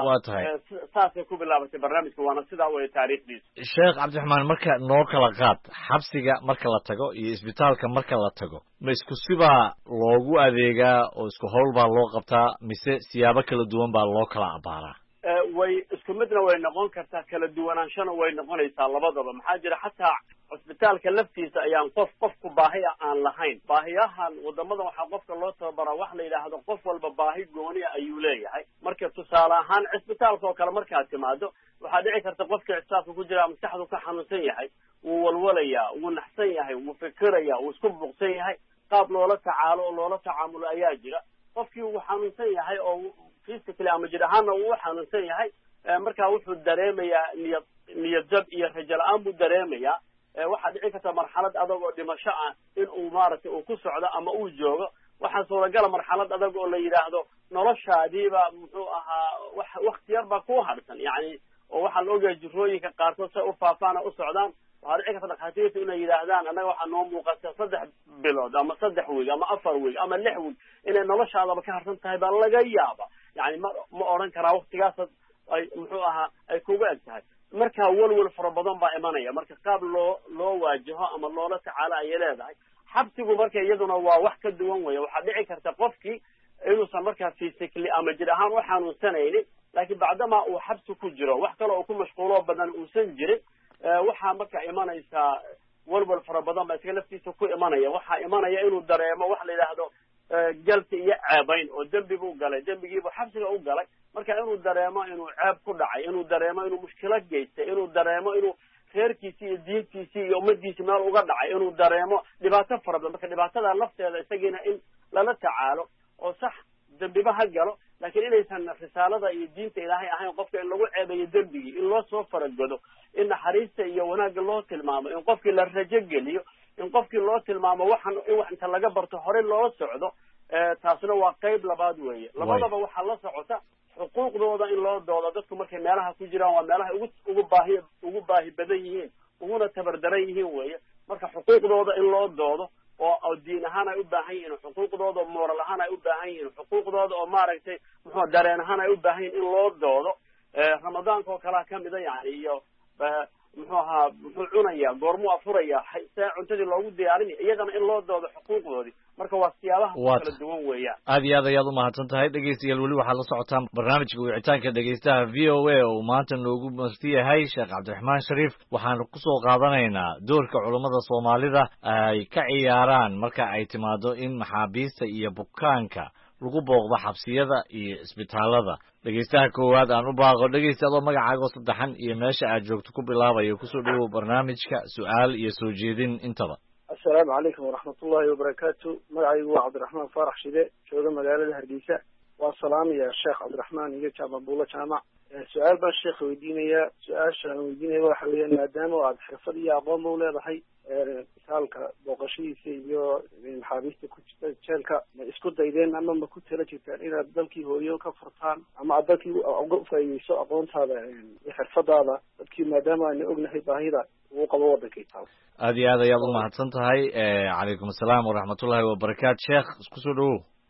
Speaker 15: saasay ku bilaabatay barnaamijka waana sidaa wey taariikhdiisa
Speaker 2: sheekh cabdiraxmaan marka noo kala qaad xabsiga marka la tago iyo isbitaalka marka la tago ma isku sibaa loogu adeegaa oo isku howl baa loo qabtaa mise siyaabo kala duwan baa loo kala abaaraa
Speaker 15: way isku midna way noqon kartaa kala duwanaanshana way noqonaysaa labadaba maxaa jira xataa cusbitaalka laftiisa ayaan qof qofku baahi aan lahayn baahiyahan wadamadan waxaa qofka loo tababaraa wax la yidhaahdo qof walba baahi gooniya ayuu leeyahay marka tusaale ahaan cisbitaalka oo kale markaad timaado waxaa dhici karta qofkii cisbitaalka ku jira maskaxdu ka xanuunsan yahay wuu walwalayaa wuu naxsan yahay wuu fikiraya wuu isku buuqsan yahay qaab loola tacaalo oo loola tacaamulo ayaa jira qofkii wuu xanuunsan yahay oo physically ama jir ahaanna wuu xanuunsan yahay markaa wuxuu dareemayaa niyad niyad jab iyo rajo la-aan buu dareemayaa waxaa dhici karta marxalad adag oo dhimasho ah in uu maaragtay uu ku socdo ama uu joogo waxaa suuragala marxalad adag oo la yidhaahdo noloshaadiiba muxuu ahaa wax wakti yar baa ku hadhsan yani oo waxaa la ogahay jirooyinka qaarkood say u faafaana u socdaan waxaa dhici karta dhakhaatiirta inay yidhaahdaan annaga waxaa noo muuqata saddex bilood ama saddex wiig ama afar wiig ama lix wiig inay noloshaadaba ka harsan tahay baa laga yaaba yani ma ma odhan karaa waktigaas ay muxuu ahaa ay kuga eg tahay marka walwal fara badan baa imanaya marka qaab loo loo waajaho ama loola tacaalo ayay leedahay xabsigu marka iyaduna waa wax ka duwan weya waxaa dhici karta qofkii inuusan markaa physically ama jir ahaan u xanuunsanaynin laakiin bacdamaa uu xabsi ku jiro wax kale oo ku mashquuloo badan uusan jirin waxaa marka imanaysaa walwal fara badan baa isaga laftiisa ku imanaya waxaa imanaya inuu dareemo wax la yidhaahdo galka iyo ceebayn oo dembi buu galay dembigiibuu xabsiga u galay marka inuu dareemo inuu ceeb ku dhacay inuu dareemo inuu mushkilad geystay inuu dareemo inuu reerkiisii iyo diintiisii iyo ummadiisii meel uga dhacay inuu dareemo dhibaato fara badan marka dhibaatada lafteeda isagiina in lala tacaalo oo sax dembiba ha galo laakiin inaysan risaalada iyo diinta ilaahay ahayn qofka in lagu ceebayo dembigii in loo soo faragodo in naxariista iyo wanaagga loo tilmaamo in qofkii la rajo geliyo in qofkii loo tilmaamo waxan in wax inta laga barto hore loo socdo taasna waa qayb labaad weeye labadaba waxaa la socota xuquuqdooda in loo doodo dadku markay meelaha ku jiraan waa meelaha ugu ugu baahi ugu baahi badan yihiin uguna tabardaran yihiin weeye marka xuquuqdooda in loo doodo oo diin ahaan ay u baahan yihiin xuquuqdooda oo moral ahaan ay u baahan yihiin xuquuqdooda oo maaragtay muxuu dareen ahaan ay u baahan yihiin in loo doodo ramadaanka oo kalea kamida yani iyo muxuu ahaa muxuu cunaya goormuu afuraya see cuntadii loogu diyaarinaya iyagana in loo doodo xuquuqdoodii marka waa siyaabaha kala duwan weeyaan
Speaker 2: aad iyo aad ayaad umahadsan tahay dhegeystayaal weli waxaad la socotaan barnaamijka wicitaanka dhegeystaha v o a oo maanta noogu marti yahay sheekh cabdiraxmaan shariif waxaanu kusoo qaadanaynaa doorka culummada soomaalida ay ka ciyaaraan marka ay timaado in maxaabiista iyo bukaanka lagu booqdo xabsiyada iyo isbitaalada dhegeystaha koowaad aan u baaqo dhegeysta adoo magacaago saddexan iyo meesha aad joogto ku bilaabayo kusoo dhawow barnaamijka su-aal iyo soo jeedin intaba
Speaker 16: assalaamu calaykum waraxmatullaahi wabarakaatu magacaygu waa cabdiraxmaan faarax shide jooga magaalada hargeysa waa salaamaya sheekh cabdiraxmaan iyo jaamac buulo jaamac su-aal baan sheekha weydiinayaa su-aasha aan weydiinaya waxa weeyaan maadaama aad xirfad iyo aqoonba u leedahay isaalka booqashadiisa iyo maxaabiista ku jirta jeelka ma isku daydeen ama ma ku tala jirtaan inaad dalkii hooyo ka furtaan ama aad dalkii uga ufaa'ideyso aqoontaada iyo xirfadaada dadkii maadaama aana ognahay baahida uu qabo wadankay taas
Speaker 2: aad iyo aad ayaad umahadsan tahay calaykum assalaam waraxmatullaahi wabarakaatu sheekh isku soo dhawow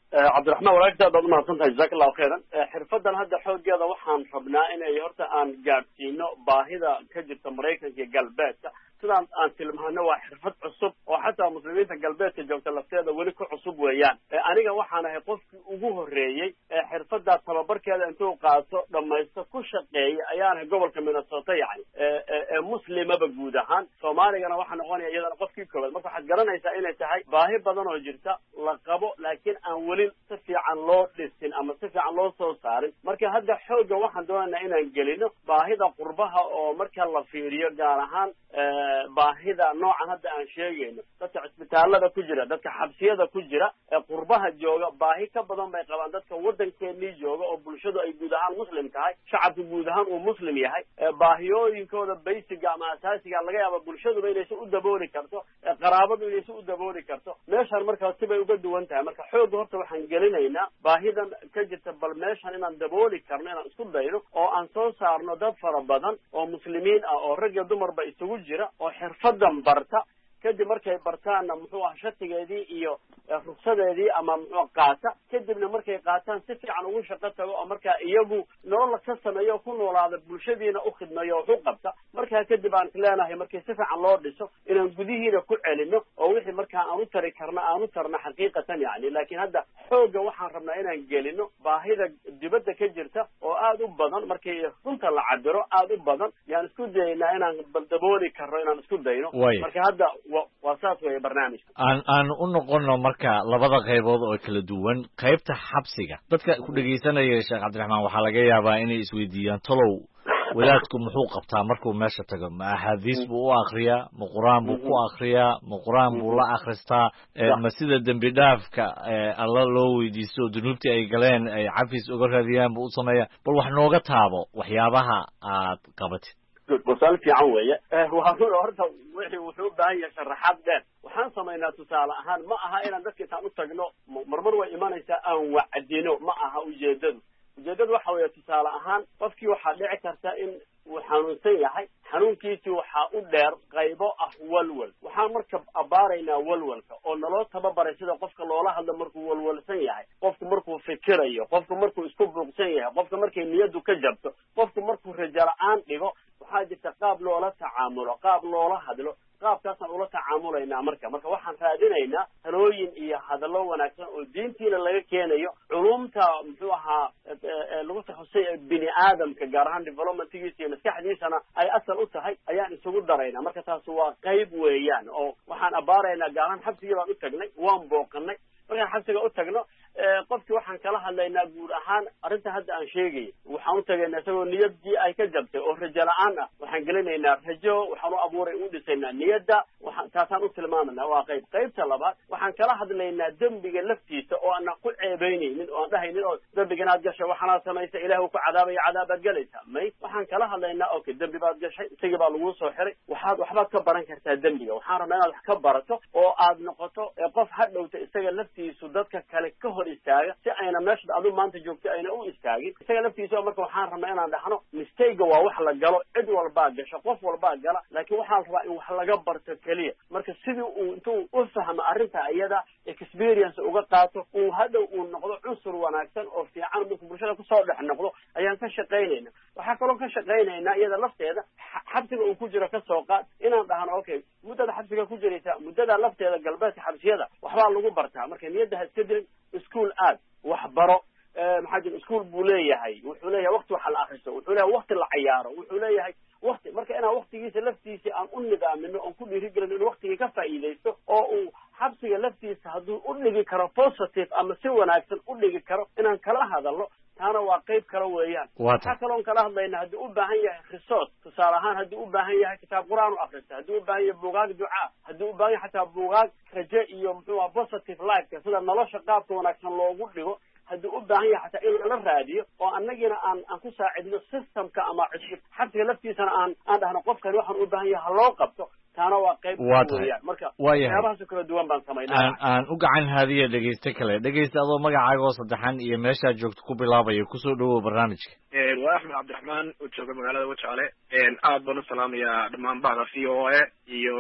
Speaker 15: cabdiraxmaan walaagtaad baad umahadsantahay jazaak allahu khayran xirfadan hadda xoogeeda waxaan rabnaa inay horta aan gaadhsiino baahida ka jirta maraykanka iyo galbeedka sidaan aan tilmaano waa xirfad cusub oo xataa muslimiinta galbeedka joogta lafteeda weli ku cusub weeyaan aniga waxaan ahay qofkii ugu horreeyey ee xirfadaa tababarkeeda intuu qaato dhamaysto ku shaqeeyay ayaan ahay gobolka minnesota yani ee muslimaba guud ahaan soomaaligana waxaa noqonaya iyadana qofkii koobaad marka waxaad garanaysaa inay tahay baahi badan oo jirta la qabo laakiin aan weli si fiican loo dhisin ama si fiican loo soo saarin marka hadda xoogga waxaan doonaynaa inaan gelino baahida qurbaha oo marka la fiiriyo gaar ahaan baahida noocan hadda aan sheegayno dadka cisbitaalada ku jira dadka xabsiyada ku jira ee qurbaha jooga baahi ka badan bay qabaan dadka waddankeenii jooga oo bulshadu ay guud ahaan muslim tahay shacabku guud ahaan uu muslim yahay baahiyooyinkooda baysiga ama asaasiga laga yaaba bulshaduba inaysan u dabooli karto qaraabadu inaysan u dabooli karto meeshaan markaa sibay uga duwan tahay marka xoogga horta waxaan gelinaynaa baahidan ka jirta bal meeshan inaan dabooli karno inaan isku dayno oo aan soo saarno dad fara badan oo muslimiin ah oo rag iyo dumarba isugu jira oo xirfadan barta kadib markay bartaanna muxuu ah shatigeedii iyo rugsadeedii ama muxuu qaata kadibna markay qaataan si fiican ugu shaqo tago oo markaa iyagu nolol ka sameeyo oo ku noolaada bulshadiina u khidmeeyo wax u qabta markaa kadib aan isleenahay markii si fiican loo dhiso inaan gudihiina ku celino oo wixii markaa aan u tari karna aan u tarna xaqiiqatan yani laakiin hadda xoogga waxaan rabnaa inaan gelino baahida dibadda ka jirta oo aada u badan markii runta la cabiro aada u badan yaan isku dayaynaa inaan baldabooli karno inaan isku dayno marka hadda waa saas weeye barnaamijka
Speaker 2: aan aan u noqono marka labada qaybood oo kala duwan qaybta xabsiga dadka ku dhegaysanaya sheekh cabdiraxmaan waxaa laga yaabaa inay isweydiiyaan talow wadaadku muxuu qabtaa markuu meesha tago ma axaadiis buu u akriyaa ma qur-aan buu ku akriyaa ma qur-aan buu la akristaa ma sida dembi dhaafka alla loo weydiisto oo dunuubtii ay galeen ay cafis uga raadiyaan buu u sameeyaa bal wax nooga taabo waxyaabaha aad qabatid
Speaker 15: wasaal fiican weeye waa run horta wixii wuxuu u baahan yahay sharaxaad dheer waxaan samaynaa tusaale ahaan ma aha inaan dadka intaan u tagno marmar way imanaysaa aan wacdino ma aha ujeedadu ujeedadu waxa weeye tusaale ahaan qofkii waxaa dhici karta in uu xanuunsan yahay xanuunkiisii waxaa u dheer qaybo ah walwal waxaan marka abaaraynaa walwalka oo naloo tababaray sida qofka loola hadlo markuu walwalsan yahay qofku markuu fikirayo qofku markuu isku buuqsan yahay qofka markay niyadu ka jabto qofku markuu rajo la-aan dhigo waxaa jirta qaab loola tacaamulo qaab loola hadlo qaabkaasaan ula tacaamulaynaa marka marka waxaan raadinaynaa talooyin iyo hadallo wanaagsan oo diintiina laga keenayo culumta muxuu ahaa lagu taxusay bini aadamka gaar ahaan developmentgiisa iyo maskaxdiisana ay asal u tahay ayaan isugu daraynaa marka taasi waa qayb weeyaan oo waxaan abaaraynaa gaar ahaan xabsigii baan u tagnay waan booqanay markaan xabsiga u tagno qofkii waxaan kala hadlaynaa guud ahaan arrinta hadda aan sheegay waxaan u tagaynaa isagoo niyadii ay ka jabtay oo rajo la-aan ah waxaan gelinaynaa rajo waxaan u abuuray u dhisaynaa niyadda waxaan taasaan u tilmaamanaa waa qayb qaybta labaad waxaan kala hadlaynaa dembiga laftiisa oo aanan ku ceebeynaynin oo aan dhahaynin oo dembigan aad gashay waxaanaad samaysa ilaah uu ku cadaabaya cadaabaad galaysaa may waxaan kala hadlaynaa okay dembi baad gashay isagii baa laguu soo xiray waxaad waxbaad ka baran kartaa dembiga waxaan rabnaa inaad wax ka barato oo aad noqoto qof hadhowta isaga laftiisu dadka kale ka hor istaaga si ayna meesha adu maanta joogto ayna u istaagin isaga laftiisa marka waxaan rabnaa inaan dhahno mistake waa wax la galo cid walbaa gasho qof walbaa gala laakiin waxaan rabaa in wax laga barto keliya marka sidii uu intuu u fahmo arrinta iyada experience uga qaato uu hadhow uu noqdo cunsur wanaagsan oo fiican markuu bulshada kusoo dhex noqdo ayaan ka shaqaynayna waxaa kaloo ka shaqaynaynaa iyada lafteeda xabsiga uu ku jiro kasoo qaad inaan dhahno okay muddada xabsiga ku jiraysa muddada lafteeda galbeedka xabsiyada waxbaa lagu bartaa marka niyadda ha iska dilin ischool aad wax baro maxaa jira ischool buu leeyahay wuxuu leeyahay wakti waxa la akriso wuxuu leeyahay wakti la cayaaro wuxuu leeyahay wakti marka inaan waktigiisa laftiisa aan u nidaamino oon ku dhiirigelino inuu waktigii ka faa'iidaysto oo uu xabsiga laftiisa hadduu u dhigi karo positive ama si wanaagsan u dhigi karo inaan kala hadalno taana waa qayb kale weeyaan waxaa kaloon kala hadlayna haddii u baahan yahay resource tusaale ahaan haddii u baahan yahay kitaab qur-aan u akrista haddii u baahan yahay buugaag ducaa haddii u baahan yahay xataa buugaag raje iyo muxuu aha positive lifeka sida nolosha qaabka wanaagsan loogu dhigo haddii u baahan yahay xataa in lala raadiyo oo annagiina aan aan ku saacidno systemka ama cusub xabsiga laftiisana aan aan dhahno qofkani waxaan u baahan yahay ha loo qabto taana waa qayb weeyaan marka waxyaabahaas kala duwan baan samaynaa
Speaker 2: aan aan u gacan haadiya dhegeyste kale dhegeysta adoo magacaaga oo saddexan iyo meeshaad joogto ku bilaabaya kusoo dhawow barnaamijka
Speaker 17: waa axmed cabdiraxmaan oo jooga magaalada wajaale aad baan u salaamayaa dhammaan bahda v o a iyo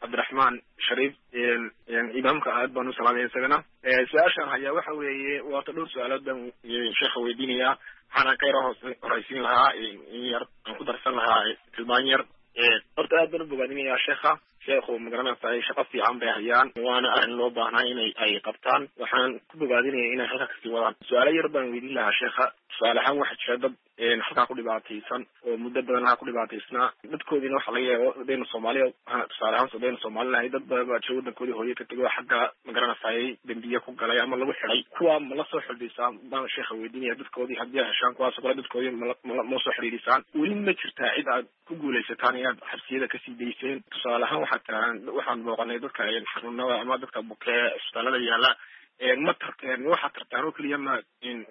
Speaker 17: cabdiraxmaan shariif imaamka aad baan u salaamaya isagana su-aashaan hayaa waxa weeye waata dhowr su-aalood baan sheekha weydiinayaa waxaana ka yara hoos horaysiin lahaa in yar aan ku darsan lahaa tilmaan yar horta aad baan u bogaadinayaa sheekha sheekhu magaranaysa shaqo fiican bay hayaan waana arrin loo baahnaa inay ay qabtaan waxaan ku bogaadinaya inay halkaa kasii wadaan su-aalo yar baan weydiin lahaa sheekha tusaale ahaan waxaa jira dad halkaa ku dhibaataysan oo muddo badan halkaa ku dhibaataysnaa dadkoodiina waxa laga yaaba hadaynu soomaaliya tusaale ahaan hadaynu soomaali nahay dad badan baa jira wadankoodii hooye ka tegay oo xagga magaranaysaay dembiye ku galay ama lagu xidhay kuwa ma la soo xidhiidhisaan baan sheekha weydiinaya dadkoodii haddii ay heshaan kuwaasoo kale dadkoodii mala ma soo xidhiidhisaan weli ma jirtaa cid aad ku guulaysataan inaad xabsiyada kasii dayseen tusaale ahaan waxaad tiraan waxaan booqanay dadka xanuunada ama dadka bukee isbitaalada yaala ma tarteen waxaad tartaan oo keliya ma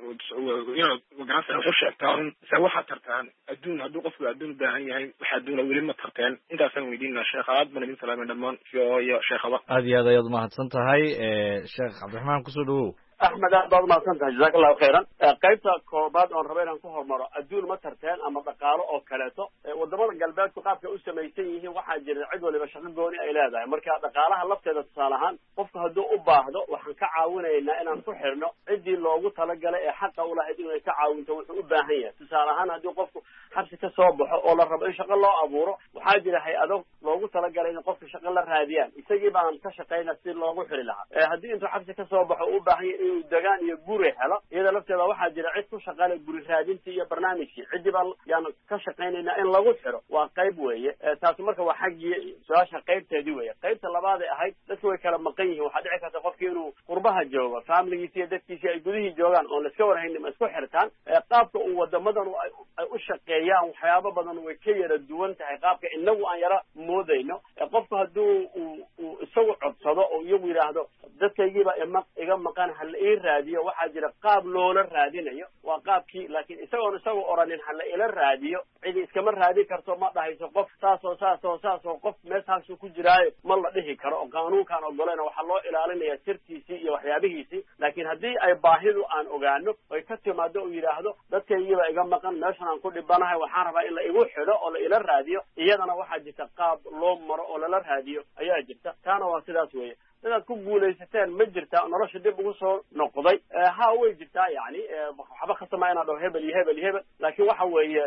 Speaker 17: inaad magaranaysa waxu sheegtaan mise waxaad tartaan adduun hadduu qofku adduun baahan yahay waxa adduuna weli ma tarteen intaasaan weydiinaa sheekha aad baan idin salaamay dhammaan iyo iyo sheekhaba
Speaker 2: aad iyo aad ayaad umahadsan tahay sheekh cabdiraxmaan kusoo dhawow
Speaker 15: axmed aad baad umahadsan tahay jazaaka allahu khayran qaybta koobaad oon raba inaan ku hormaro adduun ma tarteen ama dhaqaalo oo kaleeto wadamada galbeedku qaabka u samaysan yihiin waxaa jira cid waliba shaqo gooni ay leedahay marka dhaqaalaha lafteeda tusaale ahaan qofku hadduu u baahdo waxaan ka caawinaynaa inaan ku xirno ciddii loogu talagalay ee xaqa ulahayd inay ka caawinto wuxuu u baahan yahay tusaale ahaan haddii qofku xabsi ka soo baxo oo la rabo in shaqo loo abuuro waxaa jira hay-ado loogu talagalay in qofka shaqo la raadiyaan isagii baan ka shaqayna si loogu xiri lahaa haddii intuu xabsi ka soo baxo u baahan yahay inuu degaan iyo guri helo iyada lafteeda waxaa jira cid ku shaqaale guri raadintii iyo barnaamijkii ciddii baan yaan ka shaqaynaynaa in lagu xiro waa qayb weeye taasi marka waa xaggii su-aasha qaybteedii weeye qaybta labaaday ahayd dadku way kala maqan yihiin waxaa dhici karta qofki inuu qurbaha joogo familigiisi iyo dadkiisi ay gudihii joogaan oon laiska warhaynin ma isku xirtaan qaabka uu wadamadan ay u shaqeeyaan waxyaabo badan way ka yara duwan tahay qaabka inagu aan yara moodayno qofku hadduu uu isagu codsado oo iyagu yidhaahdo dadkaygiiba ima iga maqan hala ii raadiyo waxaa jira qaab loola raadinayo waa qaabkii laakiin isagoon isagu oranin hala ila raadiyo cidi iskama raadi karto ma dhahayso qof saasoo saasoo saasoo qof meeshaasuu ku jiraayo ma la dhihi karo oo qaanuunkaan ogoleyna waxaa loo ilaalinaya sirtiisii iyo waxyaabihiisii laakiin haddii ay baahidu aan ogaano oy ka timaado oo yidhaahdo dadkaygiiba iga maqan meeshan aan ku dhibanahay waxaan rabaa in la igu xidho oo la ila raadiyo iyadana waxaa jirta qaab loo maro oo lala raadiyo ayaa jirta taana waa sidaas weeye dadaad ku guulaysateen ma jirtaa nolosha dib ugu soo noqday ha way jirtaa yani waxba khasama inaa dhaho hebel iyo hebel iyo hebel laakiin waxa weeye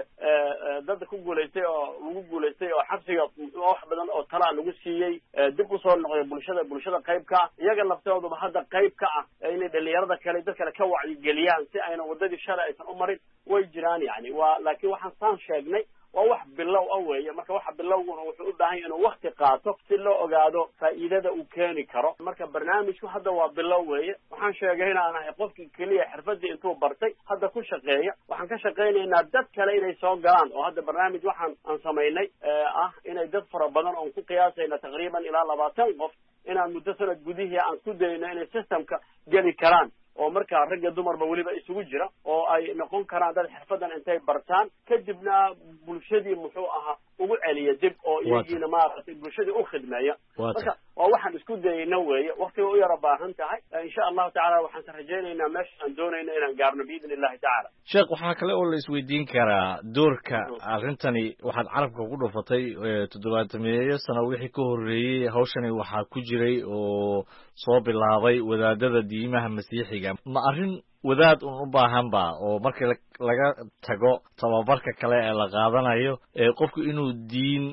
Speaker 15: dad ku guulaystay oo lagu guulaystay oo xabsiga wax badan oo talaa lagu siiyey dib usoo noqday bulshada bulshada qayb ka ah iyaga laftooduba hadda qayb ka ah inay dhalinyarada kale dad kale ka wacyigeliyaan si ayna wadadii shalay aysan u marin way jiraan yani waa laakiin waxaan saan sheegnay waa wax bilow ah weeye marka waxa bilowguna wuxuu u baahan yahay inuu wakti qaato si loo ogaado faa'iidada uu keeni karo marka barnaamijku hadda waa bilow weeye waxaan sheegay inaan ahay qofkii keliya xirfadii intuu bartay hadda ku shaqeeya waxaan ka shaqaynaynaa dad kale inay soo galaan oo hadda barnaamij waxaan aan samaynay ah inay dad fara badan oon ku qiyaasayna taqriiban ilaa labaatan qof inaan muddo sanad gudihii aan ku dayno inay systemka geli karaan oo markaa ragga dumarba weliba isugu jira oo ay noqon karaan dad xirfadan intay bartaan kadibna bulshadii muxuu ahaa ugu celiya dib oo iyagiina maaragtay bulshadii u khidmeeya marka waa waxaan isku dayayna weeye waktiga u yara baahan tahay insha allahu tacala waxaan ka rajaynaynaa meesha aan doonayna inaan gaarno biidn illahi tacala
Speaker 2: sheekh waxaa kale oo la isweydiin karaa doorka arrintani waxaad carabka ku dhufatay toddobaatameeyo sano wixii ka horreeyey hawshani waxaa ku jiray oo soo bilaabay wadaadada diimaha masiixiga ma arrin wadaad un u baahan ba oo markii laga tago tababarka kale ee la qaadanayo qofku inuu diin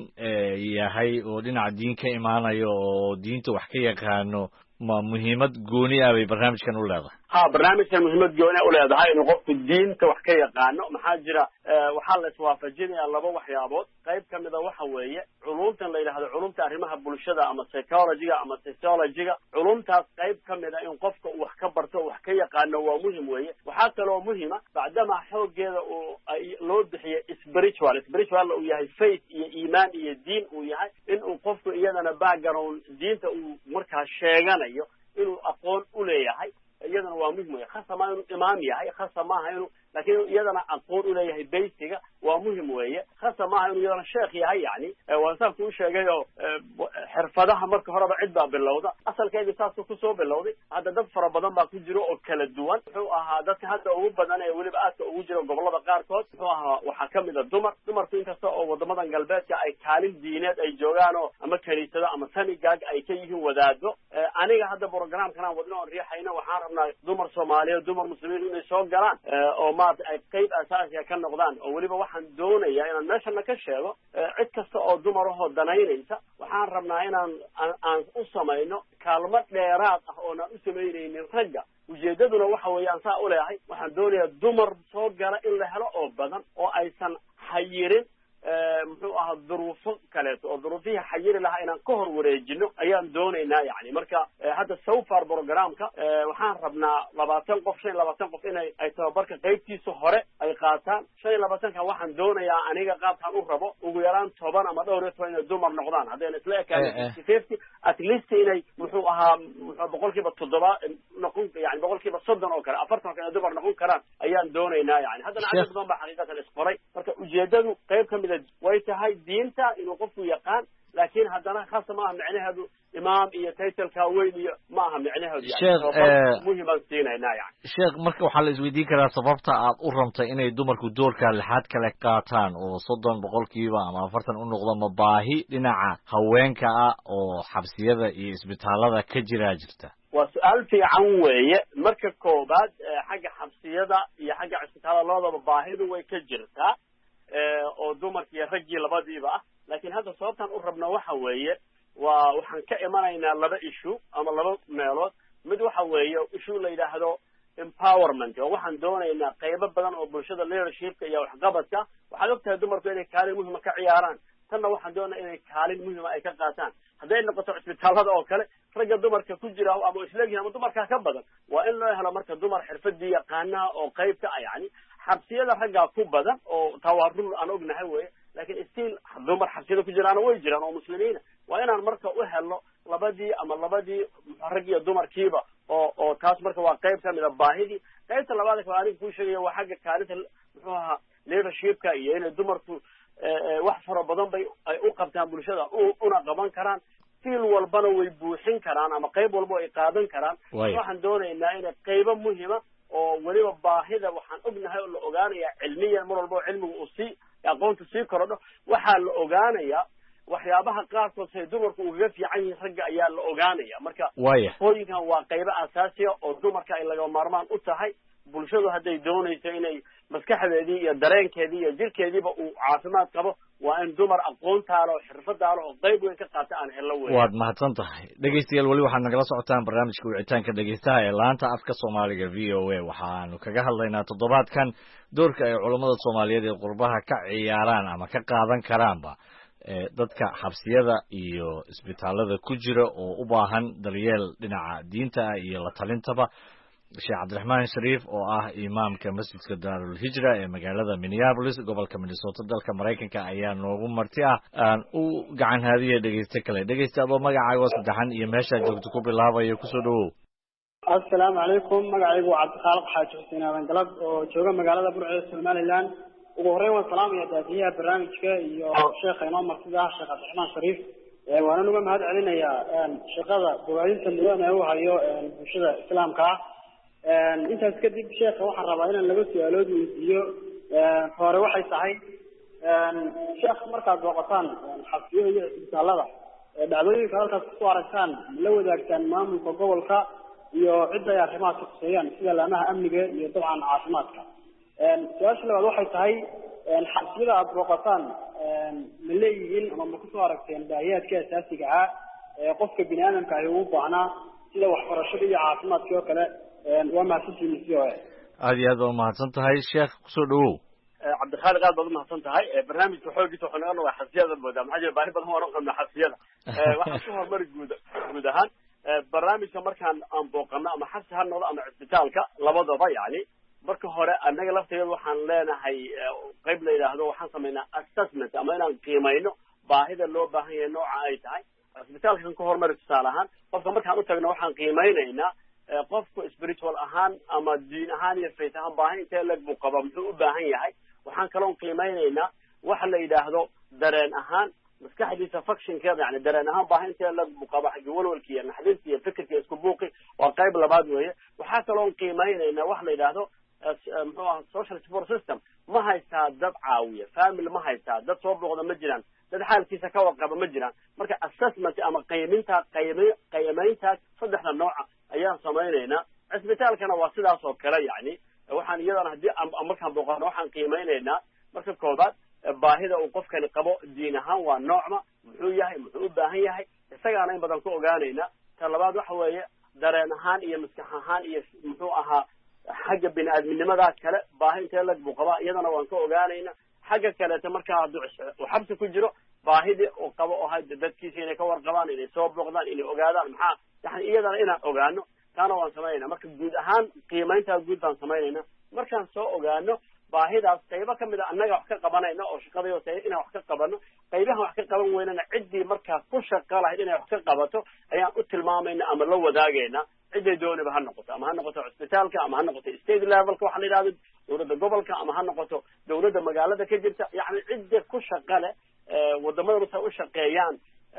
Speaker 2: yahay oo dhinaca diin ka imaanayo oo diinta wax ka yaqaano ma muhiimad gooni ah bay barnaamijkan u leedahay
Speaker 15: ha barnaamijkan muhiimad gooni u leedahay inuu qofku diinta wax ka yaqaano maxaa jira waxaa la iswaafajinayaa laba waxyaabood qayb ka mida waxa weeye culumtan la yidhahdo culumta arrimaha bulshada ama psychologyga ama sociologyga culumtaas qayb ka mida in qofka uu wax ka barto o wax ka yaqaano waa muhim weeye waxaa kaloo muhima bacdama xoogeeda uu loo bixiye spiritual spiritual uu yahay faith iyo iimaan iyo diin uu yahay in uu qofku iyadana background diinta uu markaa sheeganayo inuu aqoon u leeyahay iyadana waa muhim wey khasa ma inuu imaam yahay khasa maaha inuu laakiin iyadana aqoon u leeyahay baysiga waa muhim weeye khasa maaha inuu yadana sheekh yahay yani waan saan kuu sheegay oo xirfadaha marka horeba cid baa bilowda asalkeedii saasuu kusoo bilowday hadda dad fara badan baa ku jiro oo kala duwan wuxuu ahaa dadka hadda ugu badan ee weliba aadka ugu jira gobolada qaarkood wuxuu ahaa waxaa kamid a dumar dumarku inkasta oo wadamadan galbeedka ay kaalin diineed ay joogaan oo ama kaniisado ama sanigaag ay ka yihiin wadaado aniga hadda programkan aan wadno oon riixayna waxaan rabnaa dumar soomaaliyeed dumar muslimiin inay soo galaan oo maarata ay qayb asaasiya ka noqdaan oo weliba waxaan doonayaa inaan meeshana ka sheego cid kasta oo dumar ahoo danaynaysa waxaan rabnaa inaan aan u samayno kaalmo dheeraad ah oonaan u samaynaynin ragga ujeedaduna waxa weeyaan saa u leeyahay waxaan doonayaa dumar soo gala in la helo oo badan oo aysan xayirin muxuu ahaa duruufo kaleeto oo duruufihii xayiri lahaa inaan ka hor wareejino ayaan doonaynaa yani marka hadda so far programka waxaan rabnaa labaatan qof shan iyo labaatan qof inay ay tababarka qaybtiisa hore ay qaataan shan iyo labaatanka waxaan doonayaa aniga qaabkaan u rabo ugu yaraan toban ama dhowr iyo toban inay dumar noqdaan haddayna isla ekaan fifty at least inay muxuu ahaa boqol kiiba toddoba noqon yani boqol kiiba soddon oo kale afartan inay dumar noqon karaan ayaan doonaynaa yani haddana cadad badan baa xaqiiqatan isqoray marka ujeedadu qayb kamid way tahay diinta inuu qofku yaqaan laakiin haddana khasa maaha micnaheedu imaam iyo taytalka weyn iyo maaha micnaheedu muhimaan siinaynaa yani
Speaker 2: sheekh marka waxaa la isweydiin karaa sababta aad u rabtay inay dumarku doorka lixaad kale qaataan oo soddon boqolkiiba ama afartan u noqdo ma baahi dhinaca haweenka ah oo xabsiyada iyo isbitaalada ka jiraa jirta
Speaker 15: waa su-aal fiican weeye marka koobaad xagga xabsiyada iyo xagga cisbitaalada labadaba baahidu way ka jirtaa oo dumarkii iyo raggii labadiiba ah laakiin hadda sababtaan u rabno waxa weeye waa waxaan ka imanaynaa laba issue ama laba meelood mid waxa weeye issue la yidhaahdo empowerment oo waxaan doonaynaa qaybo badan oo bulshada leadershipka iyo waxqabadka waxaad ogtahay dumarku inay kaalin muhima ka ciyaaraan tanna waxaan doonaa inay kaalin muhima ay ka qaataan hadday noqoto cisbitaalada oo kale ragga dumarka ku jira ama isleegyihin ama dumarkaa ka badan waa in loo helo marka dumar xirfadii yaqaanaha oo qaybka ah yani xabsiyada raggaa ku badan oo tawarur aan ognahay weye laakiin stiil dumar xabsiyada ku jiraana way jiraan oo muslimiina waa inaan marka u helno labadii ama labadii rag iyo dumarkiiba oo oo taas marka waa qayb kamid a baahidii qaybta labaad kale aniga kuu sheegaya waa xagga kaalinta muxuu ahaa leadershipka iyo inay dumarku wax fara badan bay ay u qabtaan bulshada una qaban karaan fiil walbana way buuxin karaan ama qayb walba ay qaadan karaan waxaan doonaynaa inay qaybo muhima oo weliba baahida waxaan ognahay oo la ogaanaya cilmiyan mar walba oo cilmigu uu sii aqoonta sii korodho waxaa la ogaanayaa waxyaabaha qaarkood say dumarku ugaga fiican yihiin ragga ayaa la ogaanaya marka hooyinkan waa qaybo asaasiya oo dumarka ay laga maarmaan u tahay bulshadu hadday doonayso inay maskaxdeedii iyo dareenkeedii iyo jirkeediiba uu caafimaad qabo waa in dumar aqoontaalo xirfadaalo oo qayb weyn ka qaata aan helo weyn
Speaker 2: waad mahadsan tahay dhegeystayaal weli waxaad nagala socotaan barnaamijka wicitaanka dhegeystaha ee laanta afka soomaaliga v o a waxaanu kaga hadlaynaa toddobaadkan doorka ay culammada soomaaliyeed ee qurbaha ka ciyaaraan ama ka qaadan karaanba dadka xabsiyada iyo isbitaalada ku jira oo u baahan daryeel dhinaca diinta ah iyo la talintaba sheekh cabdiraxmaan shariif oo ah imaamka masjidka daarul hijra ee magaalada minneapolis gobolka minnesota dalka maraykanka ayaa noogu marti ah aan u gacan haadiya dhegeyste kale dhegeysta adoo magacaago saddexan iyo meeshaa joogto ku bilaabayo kusoo dhawow
Speaker 18: assalaamu calaykum magacaygu waa cabdikhaalaq xaaji xuseen aadan galab oo jooga magaalada burceeda somaliland ugu horreyn waan salaamaya daadiyaha barnaamijka iyo sheekha inoo martida ah sheekh cabdiraxmaan shariif waanan uga mahad celinayaa shaqada bogaadinta mudan ee u hayo bulshada islaamka ah intaas kadib sheekha waxaan rabaa inaan laba su-aalood weydiiyo hore waxay tahay sheekh markaad booqataan xabsiyada iyo isbitaalada dhacdooyinka halkaas kusoo aragtaan ma la wadaagtaan maamulka gobolka iyo cidda ay arrimahaas ka kuseeyaan sida laamaha amniga iyo dabcan caafimaadka su-aasha labaad waxay tahay xabsiyada aada booqataan ma leeyihiin ama ma kusoo aragteen baahiyaadka asaasiga ah ee qofka bini aadamka ahi ugu baahnaa sida waxbarashada iyo caafimaadka oo kale waa mahadsantihiin si hore
Speaker 2: aada iyo aad baa umahadsan tahay sheekh kusoo dhawow
Speaker 15: cabdikhaaliq aad baad umahadsan tahay barnaamijka xoogiisa waxuu naga nogaa xabsiyada moodaa maxaa jira baahi badan waan uqabnaa xabsiyada waxaan ku horumari guud guud ahaan barnaamijka markaan aan booqano ama xabsi ha noqdo ama cisbitaalka labadaba yani marka hore annaga lafteeda waxaan leenahay qayb la yidhaahdo waxaan samaynaa assessment ama inaan qiimayno baahida loo baahan yahay nooca ay tahay cisbitaalka kan ka horumari tusaale ahaan qofka markaan u tagno waxaan qiimaynaynaa qofku spiritual ahaan ama diin ahaan iyo faith ahaan baahi intee leg buu qaba muxuu u baahan yahay waxaan kaloon qiimeynaynaa waxa la yidhaahdo dareen ahaan maskaxdiisa functionkeeda yani dareen ahaan baahinteeda la buqaba xagga walwalka iyo naxdinta iyo fikirka isku buuqi waa qayb labaad weeye waxaa kaloon qiimeynaynaa waxa la yidhaahdo muxuu aha social support system ma haystaa dad caawiya family ma haystaa dad soo booqda ma jiraan dad xaalkiisa ka warqaba ma jiraan marka assessment ama qiiminta qayme qiimeyntaas saddexda nooca ayaan samaynaynaa cisbitaalkana waa sidaas oo kale yani waxaan iyadana haddii markaan booqano waxaan qiimeynaynaa marka koobaad baahida uu qofkani qabo diin ahaan waa noocma muxuu yahay muxuu u baahan yahay isagaana in badan ku ogaanayna ta labaad waxa weeye dareen ahaan iyo maskax ahaan iyo muxuu ahaa xagga bini aadminimada kale baahi intee lag buu qabaa iyadana waan ka ogaanayna xagga kaleeta markaa hadduu uu xabsi ku jiro baahidii uu qabo oo hay dadkiisa inay ka warqabaan inay soo booqdaan inay ogaadaan maxaa yani iyadana inaan ogaano taana waan samaynayna marka guud ahaan qiimayntaa guud baan samaynayna markaan soo ogaano baahidaas qaybo kamid a annaga wax ka qabanayna oo shaqadayo tahay inaan wax ka qabano qaybahan wax ka qaban weynana ciddii markaa ku shaqa lahayd inay wax ka qabato ayaan u tilmaamayna ama la wadaagayna ciday dooniba ha noqoto ama ha noqoto cisbitaalka ama ha noqoto state levelka waxa la yidhahdo dawladda gobolka ama ha noqoto dawladda magaalada ka jirta yani cidda ku shaqa leh wadamada marka u shaqeeyaan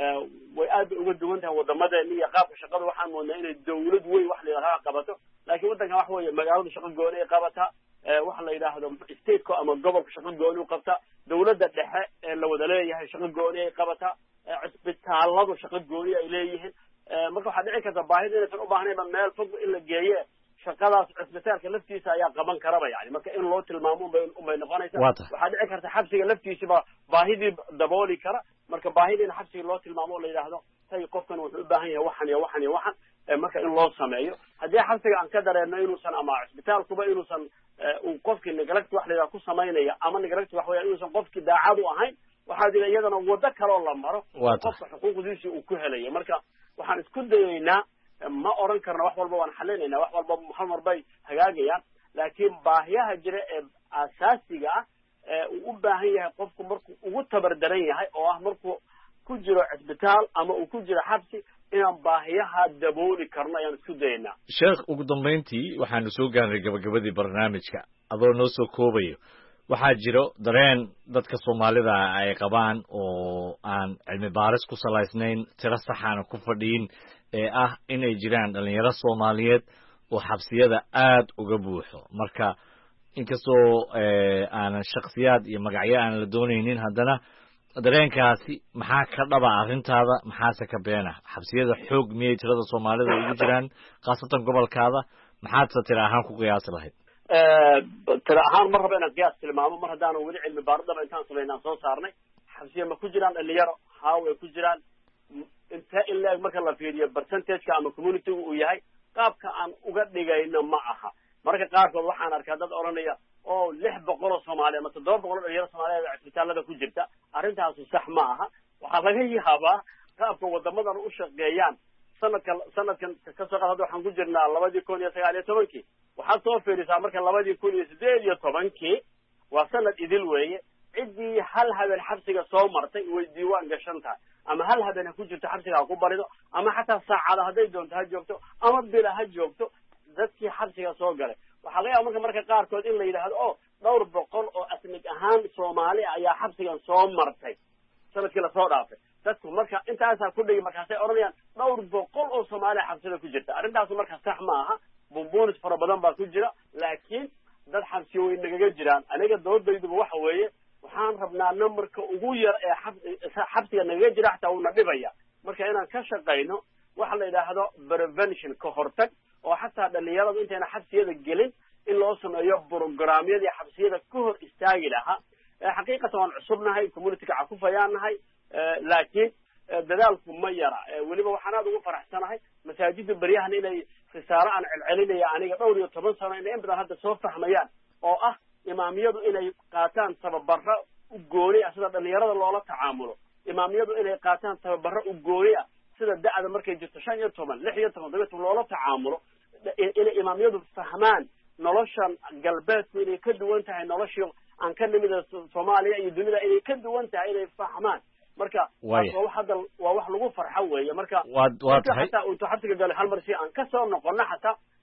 Speaker 15: way aad bay uga duwan tahay wadamadeena iyo qaabka shaqada waxaan moodnaa inay dawlad weyn wax la yidhahdo qabato laakiin waddankan waxa weeye magaaladu shaqo gooni ay qabataa waxa la yidhaahdo stateka ama gobolka shaqo gooni u qabta dawladda dhexe ee la wada leeyahay shaqo gooni ay qabataa cisbitaaladu shaqo gooni ay leeyihiin marka waxaa dhici karta baahida inaysan u baahnayba meel fog in la geeye shaqadaas cisbitaalka laftiisa ayaa qaban karaba yani marka in loo tilmaamo unbay unbay noqonaysa waxaa dhici karta xabsiga laftiisiba baahidii dabooli kara marka baahida in xabsiga loo tilmaamo oo la yidhaahdo tay qofkan wuxuu u baahan yahay waxan iyo waxan iyo waxan marka in loo sameeyo haddii xabsiga aan ka dareeno inuusan ama cisbitaalkuba inuusan uu qofkii neglect wax la yidhaha ku samaynaya ama neglect wax weeyaan inuusan qofkii daacad u ahayn waxaa jira iyadana waddo kaloo la maro qofka xuquuqdiisii uu ku helaya marka waxaan isku dayaynaa ma oran karna wax walba waan xalinaynaa wax walba hal mar bay hagaagayaan laakiin baahiyaha jira ee asaasiga ah ee uu u baahan yahay qofku markuu ugu tabardaran yahay oo ah markuu ku jiro cisbitaal ama uu ku jiro xabsi inaan baahiyaha dabooli karno ayaan isku dayaynaa
Speaker 2: sheekh ugu dambayntii waxaanu soo gaarnay gabagabadii barnaamijka adoo noo soo koobayo waxaa jiro dareen dadka soomaalida ay qabaan oo aan cilmi baaris ku salaysnayn tiro saxaana ku fadhiin ee ah inay jiraan dhalinyaro soomaaliyeed oo xabsiyada aad uga buuxo marka inkastoo aanan shaksiyaad iyo magacyo aan la doonaynin haddana dareenkaasi maxaa ka dhaba arrintaada maxaase ka beena xabsiyada xoog miyay tirada soomaalida ugu jiraan khaasatan gobolkaada maxaadse tiro ahaan ku qiyaasi lahayd
Speaker 15: tiro ahaan mar raba inaan qiyaas tilmaamo mar haddaanan weli cilmi baaridaba intaan samaynaan soo saarnay xabsiya ma ku jiraan dhalinyaro haa way ku jiraan intee in la-eg marka la fiiriyo percentageka ama communityga uu yahay qaabka aan uga dhigayno ma aha mararka qaarkood waxaan arkaa dad odhanaya oo lix boqol oo soomaaliya ama toddoba boqol oo dhalinyaro soomaaliyeed cisbitaalada ku jirta arrintaasu sax ma aha waxaa laga yaabaa qaabka wadamadan u shaqeeyaan sanadkan sanadkan kasoo qaad hadda waxaan ku jirnaa labadii kun iyo sagaal iyo tobankii waxaad soo fiirisaa marka labadii kun iyo sideed iyo tobankii waa sanad idil weeye ciddii hal habeen xabsiga soo martay way diiwaan gashan tahay ama hal habeen ha ku jirto xabsiga ha ku barido ama xataa saacada hadday doonto ha joogto ama bila ha joogto dadkii xabsiga soo galay waxaa laga yaaba marka marka qaarkood in la yidhaahdo o dhowr boqol oo asnig ahaan soomaali ayaa xabsigan soo martay sanadkii lasoo dhaafay dadku marka intaasaa ku dhigi markaasay odhanayaan dhowr boqol oo soomaaliya xabsida ku jirta arrintaasu marka sax ma aha bumbunis fara badan baa ku jira laakiin dad xabsiyo way nagaga jiraan aniga doodayduba waxa weeye waxaan rabnaa numberka ugu yar ee xabsiga nagaga jira xataa uuna dhibaya marka inaan ka shaqayno waxa la yidhaahdo prevention ka hortag oo xataa dhalinyaradu intayna xabsiyada gelin in loo sameeyo programyadii xabsiyada ka hor istaagi lahaa xaqiiqatan waan cusubnahay communityka cakufayaan nahay laakiin dadaalku ma yara weliba waxaan aad ugu faraxsanahay masaajidda beryahan inay risaalo aan celcelinaya aniga dhowr iyo toban sano inay in badan hadda soo fahmayaan oo ah imaamiyadu inay qaataan tababaro u gooni ah sida dhalinyarada loola tacaamulo imaamiyadu inay qaataan tababaro u gooni ah sida da-da markay jirto shan iyo toban lix iyo toban todoba toban loola tacaamulo inay imaamiyadu fahmaan noloshan galbeedku inay ka duwan tahay noloshii aan ka nimida soomaaliya iyo dunida inay ka duwan tahay inay fahmaan marka waa wax hadda waa wax lagu farxo weeye marka
Speaker 2: waa tahay
Speaker 15: xataa intuu xabsiga galay hal mar si aan ka soo noqono xataa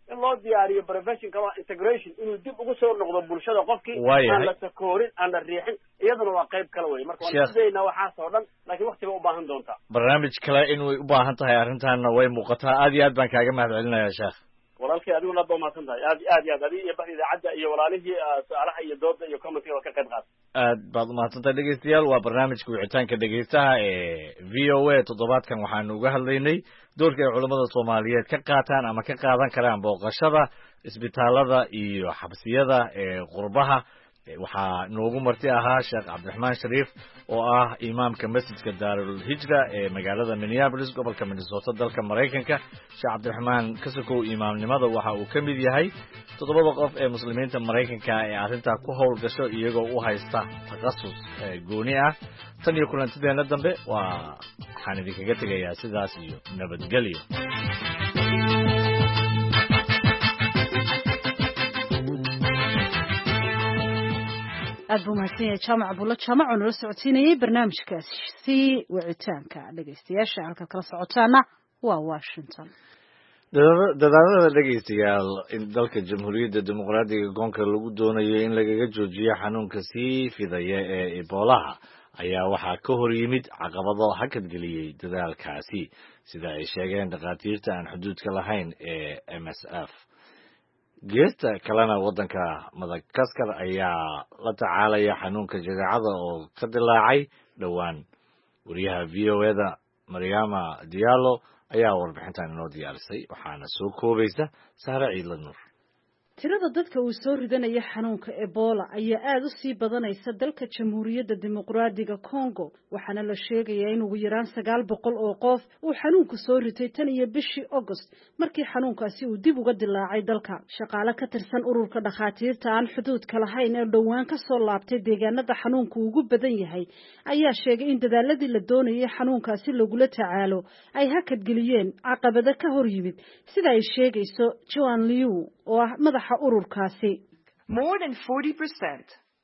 Speaker 15: in loo diyaariyo prevention kama integration inuu dib ugu soo noqdo bulshada qofkii aan la sakoorin aan la riixin iyaduna waa qayb kale wey marka waan isdayna waxaas oo dhan laakiin waqtiga u baahan doontaa
Speaker 2: barnaamij kale inay u baahan tahay arrintaana way muuqataa aad iyo aad baan kaaga mahad celinayaa sheekh
Speaker 15: walaalkay adigu la doomaadsan tahay aad aad iyo aad adiga iyo baxda idaacadda iyo walaalihii su-aalaha iyo dooda iyo commentiga waa ka qayb qaata
Speaker 2: aad baad umahadsan tahay dhegeystayaal waa barnaamijka wicitaanka dhegeystaha ee v o a toddobaadkan waxaanu uga hadlaynay doorka ay culamada soomaaliyeed ka qaataan ama ka qaadan karaan booqashada isbitaalada iyo xabsiyada ee qurbaha waxaa noogu marti ahaa sheekh cabdiraxmaan shariif oo ah imaamka masjidka daarul hijra ee magaalada minneapolis gobolka minnesota dalka maraykanka sheekh cabdiraxmaan kasokow imaamnimada waxa uu ka mid yahay toddobada qof ee muslimiinta maraykanka ee arrintaa ku howl gasho iyagoo u haysta takhasus gooni ah tan iyo kulantideena dambe waa waxaan idinkaga tegayaa sidaas iyo nabadgelyo
Speaker 1: aad buu mahadsan yahay jaamac abuulla jaamac oo nala socodsiinayay barnaamijkaasi wicitaanka dhegeystayaasha halka kala socotaana waa Washington
Speaker 2: dadaalada dhegeystayaal in dalka jamhuuriyadda dimuqraadiga goonka lagu doonayo in lagaga joojiyo xanuunka sii fidaya ee Ebola ayaa waxaa ka hor yimid caqabado hakad geliyay dadaalkaasi sida ay sheegeen dhaqaatiirta aan xuduudka lahayn ee M S F geesta kalena waddanka Madagascar ayaa la tacaalaya xanuunka jadeecada oo ka dilaacay dhowaan wariyaha V O A-da Mariama Diallo ayaa warbixintan inoo diyaarisay waxaana soo koobaysa Sahra Ciidla Nuur
Speaker 1: tirada dadka uu soo ridanaya xanuunka Ebola ayaa aad u sii badanaysa dalka Jamhuuriyadda Dimuqraadiga Congo waxaana la sheegayaa in ugu yaraan sagaal boqol oo qof uu xanuunku soo ritay tan iyo bishii August markii xanuunkaasi uu dib uga dilaacay dalka shaqaale ka tirsan ururka dhakhaatiirta aan xuduudka lahayn ee dhowaan ka soo laabtay deegaanada xanuunku ugu badan yahay ayaa sheegay in dadaaladii la doonayay xanuunkaasi lagula tacaalo ay hakad geliyeen caqabado ka hor yimid sida ay sheegayso Joan Liu oo ah madaxa ururkaasi.
Speaker 19: More than forty percent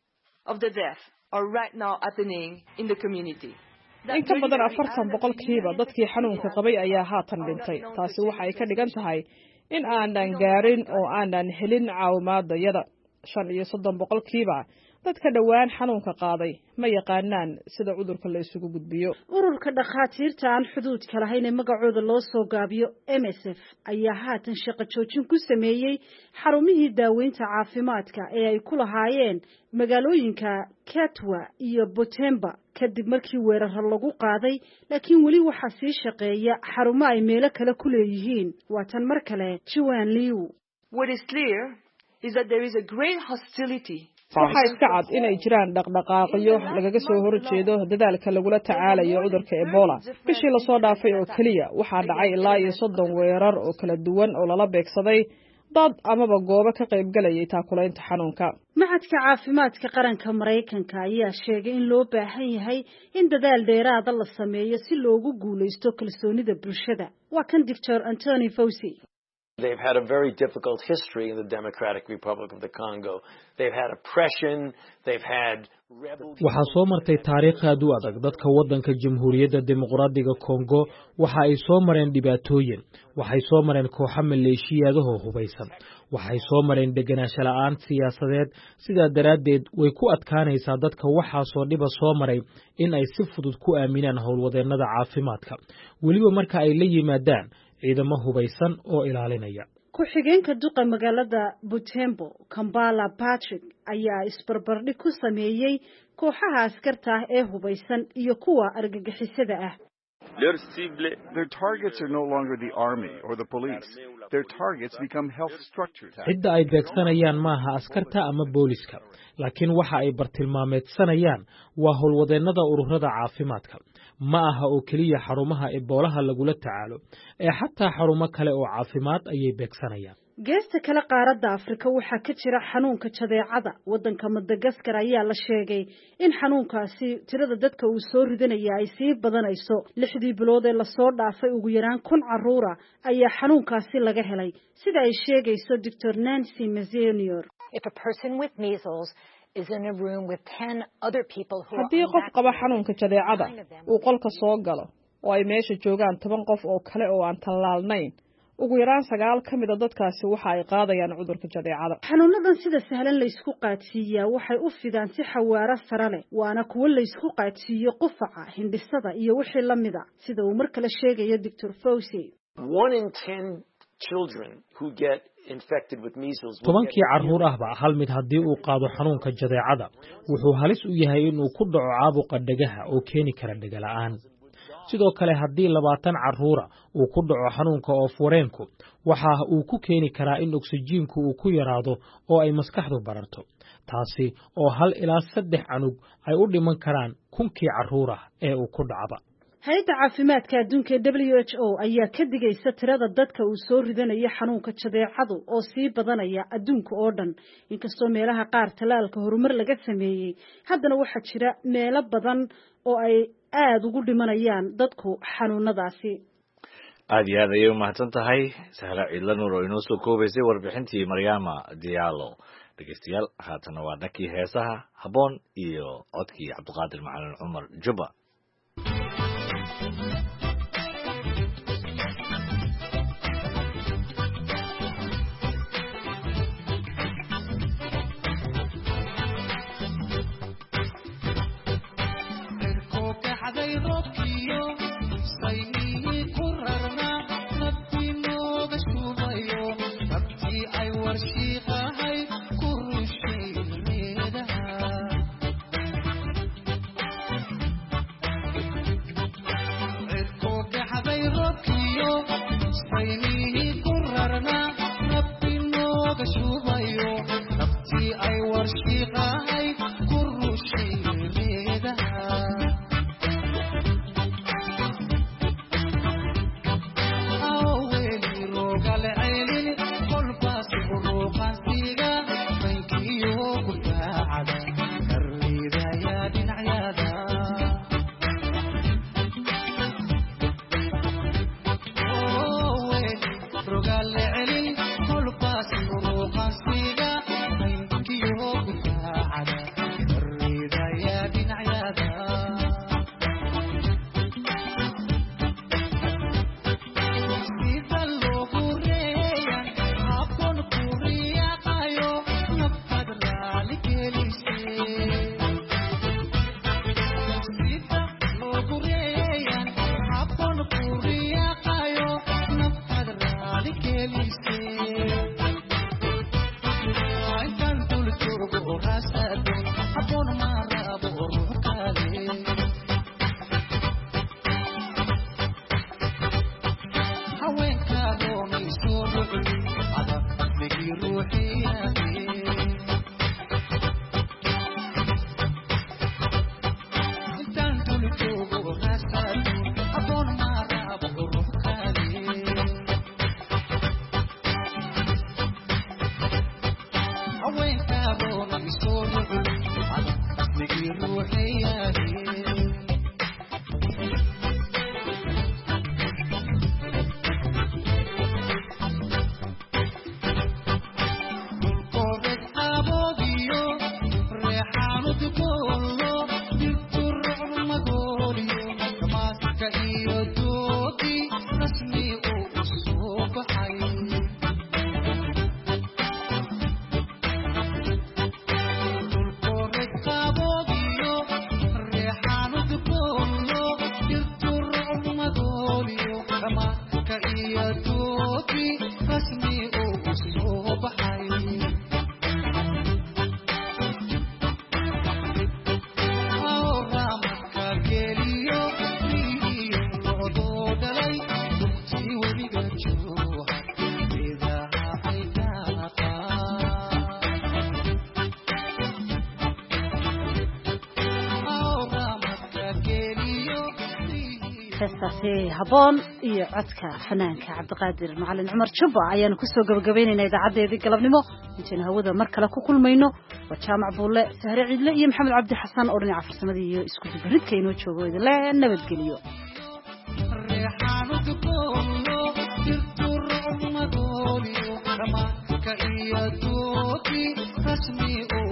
Speaker 19: of the deaths are right now happening in the community.
Speaker 20: in ka badan afartan boqolkiiba dadkii xanuunka qabay ayaa haatan dhintay taasi waxa ay ka dhigan tahay in aanan gaarin oo aanan helin caawimaadayada shan iyo soddon boqolkiiba dadka dhawaan xanuunka qaaday ma yaqaanaan sida cudurka la isugu gudbiyo
Speaker 1: ururka dhakhaatiirta aan xuduudka lahayn ee magacooda loo soo gaabiyo M S F ayaa haatan shaqo joojin ku sameeyay xarumihii daaweynta caafimaadka ee ay ku lahaayeen magaalooyinka Katwa iyo Butemba kadib markii weerar lagu qaaday laakiin weli waxa sii shaqeeya xarumo ay meelo kale ku leeyihiin waa tan mar kale Joan Liu.
Speaker 19: What is clear is that there is a great hostility
Speaker 20: waxaa iska cad inay jiraan dhaqdhaqaaqyo lagaga soo horjeedo dadaalka lagula tacaalayo cudurka Ebola bishii la soo dhaafay oo kaliya waxaa dhacay ilaa iyo soddon weerar oo kala duwan oo lala beegsaday dad amaba goobo ka qayb galayay taakulaynta xanuunka
Speaker 1: Maxadka caafimaadka qaranka Mareykanka ayaa sheegay in loo baahan yahay in dadaal dheeraad ah la sameeyo si loogu guuleysto kalsoonida bulshada waa kan Doctor Anthony Fauci.
Speaker 21: They've had a very difficult history in the Democratic Republic of the Congo. They've had oppression, they've had
Speaker 22: waxaa soo martay taariikh aad u adag dadka waddanka Jamhuuriyadda Dimuqraadiga Congo waxa ay soo mareen dhibaatooyin waxay soo mareen kooxo maleeshiyadaha hubeysan waxay soo mareen deganaansho la'aan siyaasadeed sidaa daraaddeed way ku adkaanaysaa dadka waxaa soo dhiba soo maray in ay si fudud ku aaminaan howlwadeennada caafimaadka weliba marka ay la yimaadaan ciidamo hubeysan oo ilaalinaya
Speaker 1: ku-xigeenka duqa magaalada Butembo Kambala Patrick ayaa isbarbardhig ku sameeyay kooxaha askarta ah ee hubeysan iyo kuwa argagixisada ah.
Speaker 23: Their targets are no longer the army or the police. Their targets become health structures.
Speaker 22: cidda ay beegsanayaan maaha askarta ama booliska laakiin waxa ay bartilmaameedsanayaan waa howlwadeennada ururada caafimaadka ma aha oo keliya xarumaha Ebola lagula tacaalo ee xataa xarumo kale oo caafimaad ayay beegsanayaan
Speaker 1: geesta kale qaaradda Afrika waxaa ka jira xanuunka jadeecada waddanka Madagascar ayaa la sheegay in xanuunkaasi tirada dadka uu soo ridanaya ay sii badanayso lixdii bilood ee la soo dhaafay ugu yaraan kun caruura ayaa xanuunkaasi laga helay sida ay sheegayso Doctor Nancy Mazzenior.
Speaker 24: If a person with measles is in a room with ten other people who
Speaker 20: haddii qof qaba xanuunka jadeecada uu qolka soo galo oo ay meesha joogaan toban qof oo kale oo aan tallaalnayn ugu yaraan sagaal ka mid a dadkaasi waxa ay qaadayaan cudurka jadeecada.
Speaker 1: xanuunadan sida sahlan la isku qaadsiiyaa waxay u fidaan si xawaaro sare leh waana kuwo la isku qaadsiiyo qufaca hindhisada iyo wixii la mid ah sida uu mar kale sheegayo Doctor Fauci.
Speaker 21: One in ten children who get infected with measles.
Speaker 22: tobankii carruur ahba hal mid haddii uu qaado xanuunka jadeecada wuxuu halis u yahay inuu ku dhaco caabuqa dhagaha oo keeni kara dhaga la'aan. sidoo kale haddii labaatan carruura uu ku dhaco xanuunka oof-wareenku waxa uu ku keeni karaa in oksijiinku uu ku yaraado oo ay maskaxdu bararto taasi oo hal ilaa saddex canug ay u dhiman karaan kunkii carruura ee uu ku dhacba.
Speaker 1: hay'adda caafimaadka adduunka W H O ayaa ka digaysa tirada dadka uu soo ridanayo xanuunka jadeecadu oo sii badanaya adduunka oo dhan inkastoo meelaha qaar talaalka horumar laga sameeyey haddana waxaa jira meelo badan oo ay aad ugu dhimanayaan dadku xanuunadaasi.
Speaker 2: aad iyo aad ayay u mahadsan tahay Sahra Ciidla Nuur oo inoo soo koobaysay warbixintii Maryama Diallo. dhegeystayaal haatana waa dhankii heesaha Habboon iyo codkii Cabdiqaadir Macalin Cumar Juba.
Speaker 1: heestaasi Habboon iyo codka fanaanka Cabdiqaadir Macalin Cumar Juba ayaanu ku soo gabagabaynaynaa idaacadeedii galabnimo intaan hawada mar kale ku kulmayno waa Jaamac Buule Sahre Ciidle iyo Maxamed Cabdi Xasan oo dhinaca farsamada iyo isku dubaridka inoo joogo idin nabadgeliyo. Rasmi